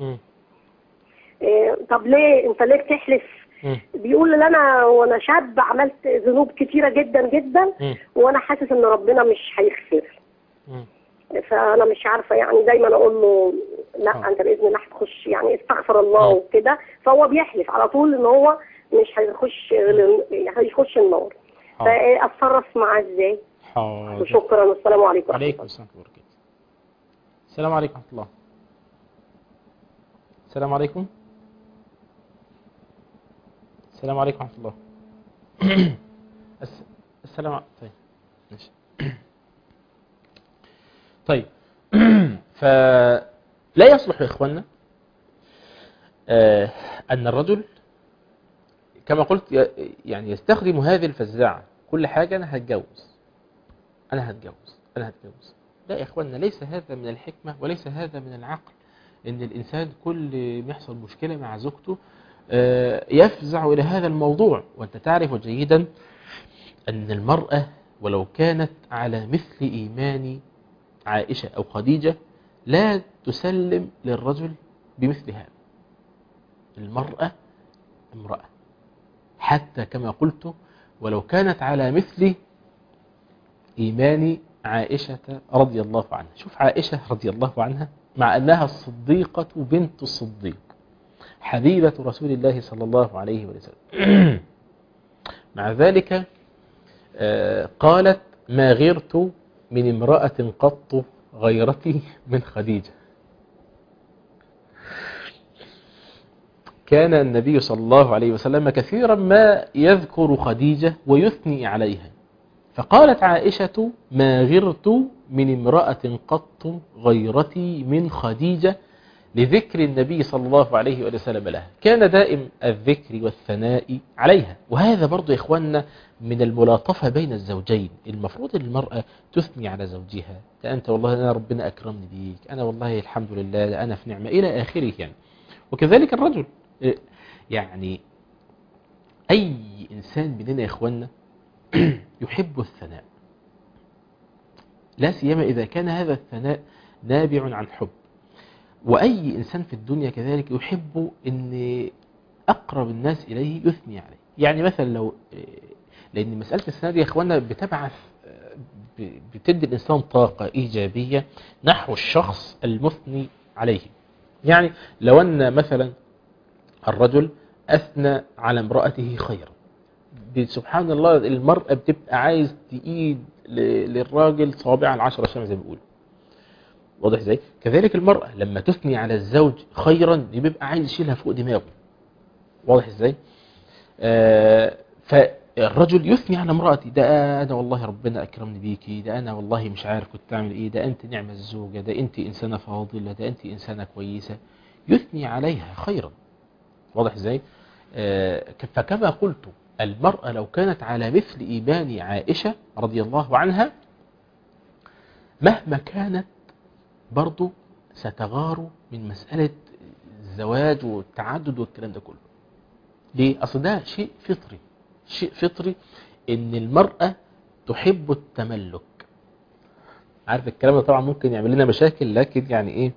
إيه طب ليه انت ليه بتحلف؟ بيقول لي انا وانا شاب عملت ذنوب كتيره جدا جدا وانا حاسس ان ربنا مش هيغفر. فانا مش عارفه يعني دايما اقول له لا أوه. انت باذن الله هتخش يعني استغفر الله وكده، فهو بيحلف على طول ان هو مش هيخش هيخش النار. فاتصرف معاه ازاي؟ حاضر. وشكرا والسلام عليكم. عليكم السلام ورحمه الله. السلام عليكم ورحمه الله. السلام عليكم. السلام عليكم ورحمة الله. السلام عليكم. طيب ماشي. طيب فلا يصلح يا إخواننا آه أن الرجل كما قلت يعني يستخدم هذه الفزاعة كل حاجة أنا هتجوز أنا هتجوز أنا هتجوز لا يا إخواننا، ليس هذا من الحكمة وليس هذا من العقل إن الإنسان كل ما يحصل مشكلة مع زوجته يفزع إلى هذا الموضوع. وأنت تعرف جيدا أن المرأة ولو كانت على مثل إيمان عائشة أو خديجة لا تسلم للرجل بمثل هذا. المرأة امرأة حتى كما قلت ولو كانت على مثل إيمان عائشة رضي الله عنها. شوف عائشة رضي الله عنها مع أنها الصديقة بنت الصديق حبيبة رسول الله صلى الله عليه وسلم مع ذلك قالت ما غيرت من امرأة قط غيرتي من خديجة. كان النبي صلى الله عليه وسلم كثيرا ما يذكر خديجة ويثني عليها، فقالت عائشة ما غرت من امرأة قط غيرتي من خديجة لذكر النبي صلى الله عليه وآله وسلم لها، كان دائم الذكر والثناء عليها. وهذا برضو يا إخواننا من الملاطفة بين الزوجين. المفروض المرأة تثني على زوجها، ده أنت والله أنا ربنا أكرمني بيك، أنا والله الحمد لله، ده أنا في نعمة إلى آخره يعني. وكذلك الرجل، يعني أي إنسان مننا يا إخواننا يحب الثناء، لا سيما إذا كان هذا الثناء نابع عن حب. وأي إنسان في الدنيا كذلك يحب أن أقرب الناس إليه يثني عليه. يعني مثلا لو، لأن مسألة الثناء دي يا إخواننا بتبعث، بتدي الإنسان طاقة إيجابية نحو الشخص المثني عليه. يعني لو أن مثلا الرجل أثنى على امرأته خيرا، سبحان الله المرأة بتبقى عايز تقيد للراجل صوابع العشرة شمس زي ما بيقولوا، واضح ازاي؟ كذلك المرأة لما تثني على الزوج خيرا بيبقى عايز يشيلها فوق دماغه، واضح ازاي؟ آه فالرجل يثني على امرأتي، ده انا والله ربنا اكرمني بيكي، ده انا والله مش عارف كنت اعمل ايه، ده انت نعمة الزوجة، ده انت انسانة فاضلة، ده انت انسانة كويسة، يثني عليها خيرا، واضح ازاي؟ آه فكما قلت المرأة لو كانت على مثل إيمان عائشة رضي الله عنها مهما كانت برضو ستغار من مسألة الزواج والتعدد والكلام ده كله. ليه؟ أصل ده شيء فطري، شيء فطري إن المرأة تحب التملك. عارف الكلام ده طبعا ممكن يعمل لنا مشاكل، لكن يعني إيه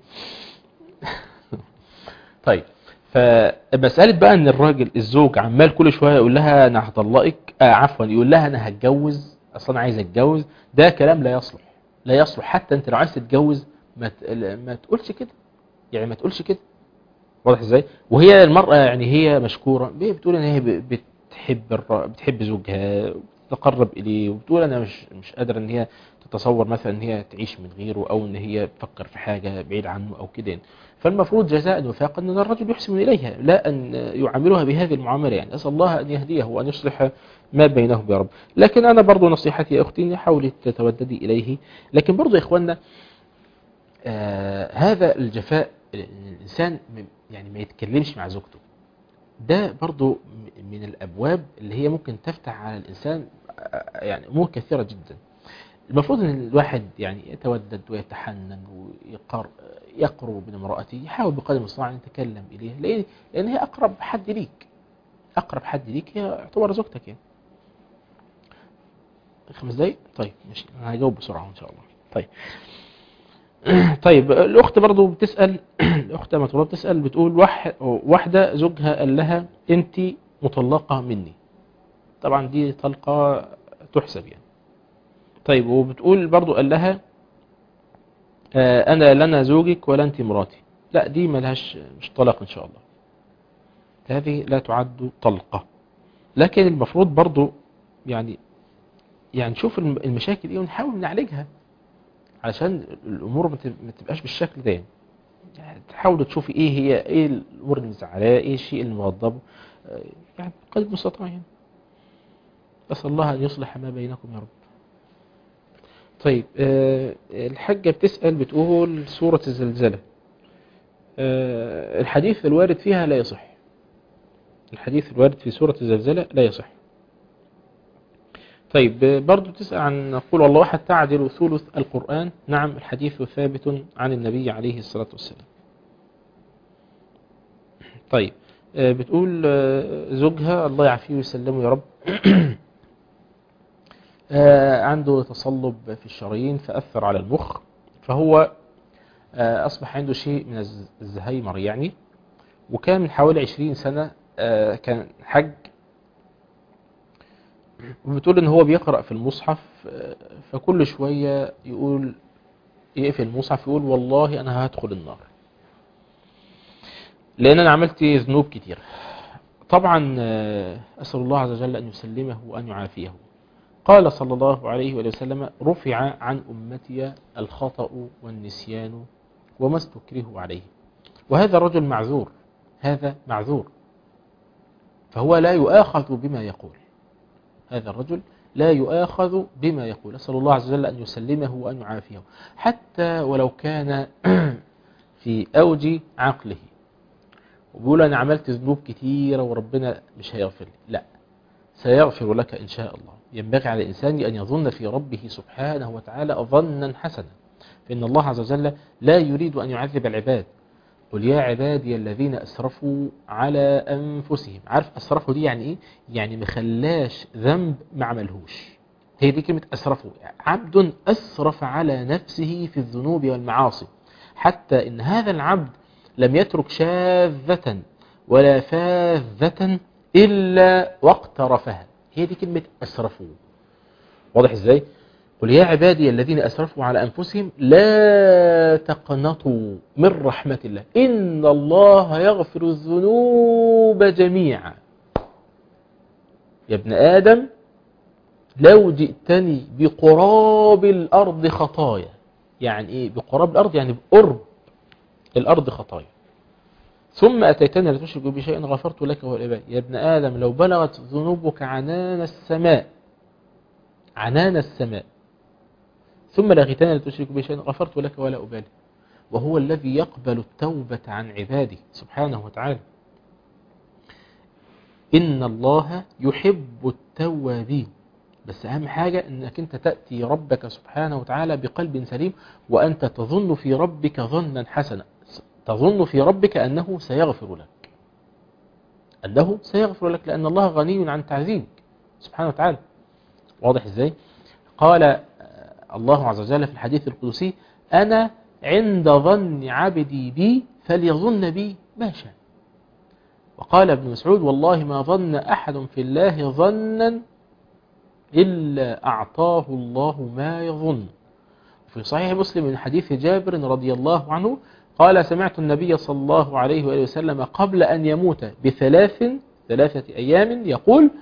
طيب، فمسألة بقى ان الراجل الزوج عمال كل شوية يقول لها انا هطلقك، آه عفوا يقول لها انا هتجوز، اصلا عايز اتجوز، ده كلام لا يصلح، لا يصلح. حتى انت لو عايز تتجوز ما ما تقولش كده، يعني ما تقولش كده، واضح ازاي؟ وهي المرأة يعني هي مشكورة بتقول ان هي بتحب الر... بتحب زوجها وتتقرب اليه، وبتقول انا مش مش قادرة ان هي تتصور مثلا ان هي تعيش من غيره، او ان هي تفكر في حاجة بعيد عنه او كده. فالمفروض جزاء وفاقا ان الرجل يحسن اليها، لا ان يعاملها بهذه المعاملة. يعني اسال الله ان يهديه وان يصلح ما بينهم يا رب. لكن انا برضو نصيحتي يا اختي حاولي تتوددي اليه. لكن برضو يا اخواننا آه هذا الجفاء، الانسان يعني ما يتكلمش مع زوجته، ده برضو من الابواب اللي هي ممكن تفتح على الانسان يعني امور كثيرة جدا. المفروض ان الواحد يعني يتودد ويتحنن ويقرب من امرأته، يحاول بقدر المستطاع ان يتكلم اليها، لان لان هي اقرب حد ليك، اقرب حد ليك هي يعتبر زوجتك يعني. خمس دقايق طيب ماشي، انا هجاوب بسرعة ان شاء الله. طيب طيب الاخت برضو بتسأل الاخت مطلوبة بتسأل بتقول واحد واحدة زوجها قال لها انت مطلقة مني، طبعا دي طلقة تحسب يعني. طيب وبتقول برضو قال لها آه انا لنا زوجك ولا انت مراتي، لا دي ملهاش، مش طلاق ان شاء الله، هذه لا تعد طلقة. لكن المفروض برضو يعني يعني نشوف المشاكل ايه ونحاول نعالجها علشان الامور ما تبقاش بالشكل ده. يعني تحاولوا تشوفي ايه هي ايه الامور اللي مزعلاه، ايه الشيء اللي مغضبه، يعني بقدر المستطاع يعني. اسال الله ان يصلح ما بينكم يا رب. طيب أه الحاجة بتسأل بتقول سورة الزلزلة أه الحديث الوارد فيها لا يصح، الحديث الوارد في سورة الزلزلة لا يصح. طيب برضو بتسأل عن قول الله أحد تعدل ثلث القرآن، نعم الحديث ثابت عن النبي عليه الصلاة والسلام. طيب أه بتقول أه زوجها الله يعافيه ويسلمه يا رب آه عنده تصلب في الشرايين فأثر على المخ، فهو آه أصبح عنده شيء من الزهايمر يعني، وكان من حوالي عشرين سنة آه كان حج، وبتقول إن هو بيقرأ في المصحف آه فكل شوية يقول يقفل المصحف يقول والله أنا هدخل النار لأن أنا عملت ذنوب كتير. طبعا آه أسأل الله عز وجل أن يسلمه وأن يعافيه. قال صلى الله عليه وسلم رفع عن أمتي الخطأ والنسيان وما استكرهوا عليه. وهذا الرجل معذور، هذا معذور، فهو لا يؤاخذ بما يقول، هذا الرجل لا يؤاخذ بما يقول. أسأل الله عز وجل أن يسلمه وأن يعافيه، حتى ولو كان في أوج عقله وبيقول أنا عملت ذنوب كتيرة وربنا مش هيغفر لي، لا، سيغفر لك إن شاء الله. ينبغي على الإنسان أن يظن في ربه سبحانه وتعالى ظنا حسنا، فإن الله عز وجل لا يريد أن يعذب العباد. قل يا عبادي الذين أسرفوا على أنفسهم. عارف أسرفوا دي يعني إيه؟ يعني مخلاش ذنب ما عملهوش. هي دي كلمة أسرفوا. عبد أسرف على نفسه في الذنوب والمعاصي، حتى إن هذا العبد لم يترك شاذة ولا فاذة إلا واقترفها. هي دي كلمة أسرفوا. واضح إزاي؟ قل يا عبادي الذين أسرفوا على أنفسهم لا تقنطوا من رحمة الله إن الله يغفر الذنوب جميعا. يا ابن آدم لو جئتني بقراب الأرض خطايا. يعني إيه بقراب الأرض؟ يعني بقرب الأرض خطايا، ثم أتيتني لا تشرك بي شيئا غفرت لك والعباد. يا ابن آدم لو بلغت ذنوبك عنان السماء عنان السماء ثم لغيتني لا تشرك بي شيئا غفرت لك ولا أبالي. وهو الذي يقبل التوبة عن عباده سبحانه وتعالى. إن الله يحب التوابين، بس أهم حاجة أنك أنت تأتي ربك سبحانه وتعالى بقلب سليم، وأنت تظن في ربك ظنا حسنا، تظن في ربك أنه سيغفر لك، أنه سيغفر لك، لأن الله غني عن تعذيبك سبحانه وتعالى. واضح إزاي؟ قال الله عز وجل في الحديث القدسي أنا عند ظن عبدي بي فليظن بي ما شاء. وقال ابن مسعود والله ما ظن أحد في الله ظنا إلا أعطاه الله ما يظن. في صحيح مسلم من حديث جابر رضي الله عنه قال سمعت النبي صلى الله عليه وآله وسلم قبل أن يموت بثلاث ثلاثة أيام يقول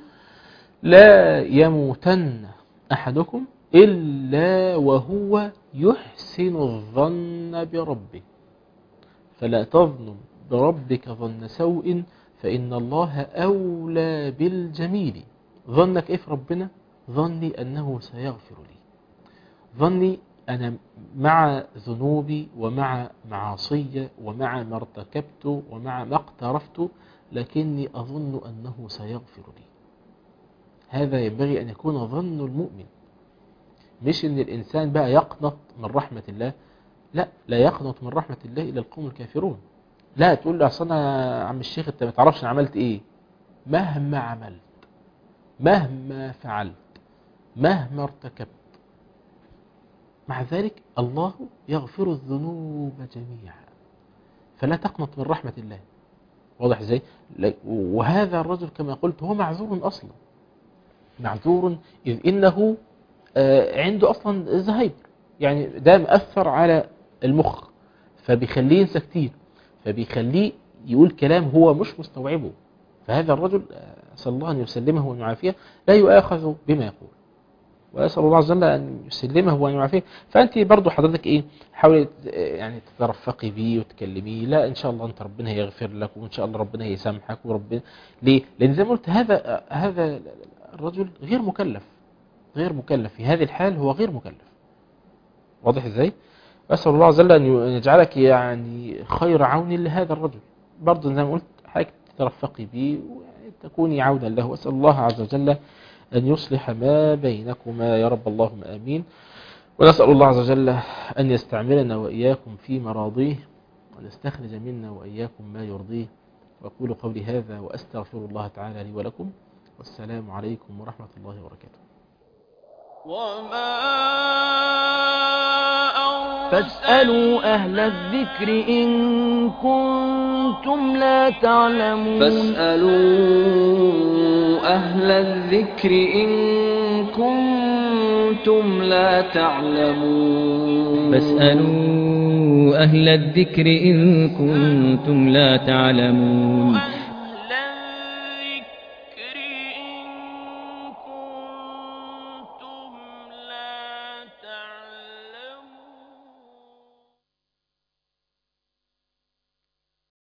لا يموتن أحدكم إلا وهو يحسن الظن بربه فلا تظن بربك ظن سوء فإن الله أولى بالجميل. ظنك إيه في ربنا؟ ظني أنه سيغفر لي، ظني أنا مع ذنوبي ومع معاصي ومع ما ارتكبت ومع ما اقترفت لكني أظن أنه سيغفر لي. هذا ينبغي أن يكون ظن المؤمن، مش أن الإنسان بقى يقنط من رحمة الله. لا، لا يقنط من رحمة الله إلا القوم الكافرون. لا تقول له أصلا عم الشيخ أنت ما تعرفش أنا عملت إيه. مهما عملت، مهما فعلت، مهما ارتكبت، مع ذلك الله يغفر الذنوب جميعا، فلا تقنط من رحمة الله. واضح ازاي؟ وهذا الرجل كما قلت هو معذور أصلا، معذور إذ إنه عنده أصلا زهايمر، يعني ده مأثر على المخ فبيخليه ينسى كتير، فبيخليه يقول كلام هو مش مستوعبه. فهذا الرجل أسأل الله أن يسلمه وأن يعافيه لا يؤاخذ بما يقول، وأسأل الله عز وجل أن يسلمه وأن يعافيه. فأنت برضو حضرتك إيه حاولي يعني تترفقي بيه وتكلميه، لا إن شاء الله أنت ربنا هيغفر لك وإن شاء الله ربنا هيسامحك وربنا. ليه؟ لأن زي ما قلت هذا هذا الرجل غير مكلف، غير مكلف في هذه الحال، هو غير مكلف. واضح إزاي؟ أسأل الله عز وجل أن يجعلك يعني خير عون لهذا الرجل. برضو زي ما قلت حضرتك تترفقي بيه وتكوني عونا له. وأسأل الله عز وجل أن يصلح ما بينكما يا رب اللهم آمين. ونسأل الله عز وجل أن يستعملنا وإياكم في مراضيه ونستخرج منا وإياكم ما يرضيه. وأقول قولي هذا وأستغفر الله تعالى لي ولكم، والسلام عليكم ورحمة الله وبركاته. وما فاسألوا أهل الذكر إن كنتم لا تعلمون. فاسألوا أهل الذكر إن كنتم لا تعلمون. فاسألوا أهل الذكر إن كنتم لا تعلمون.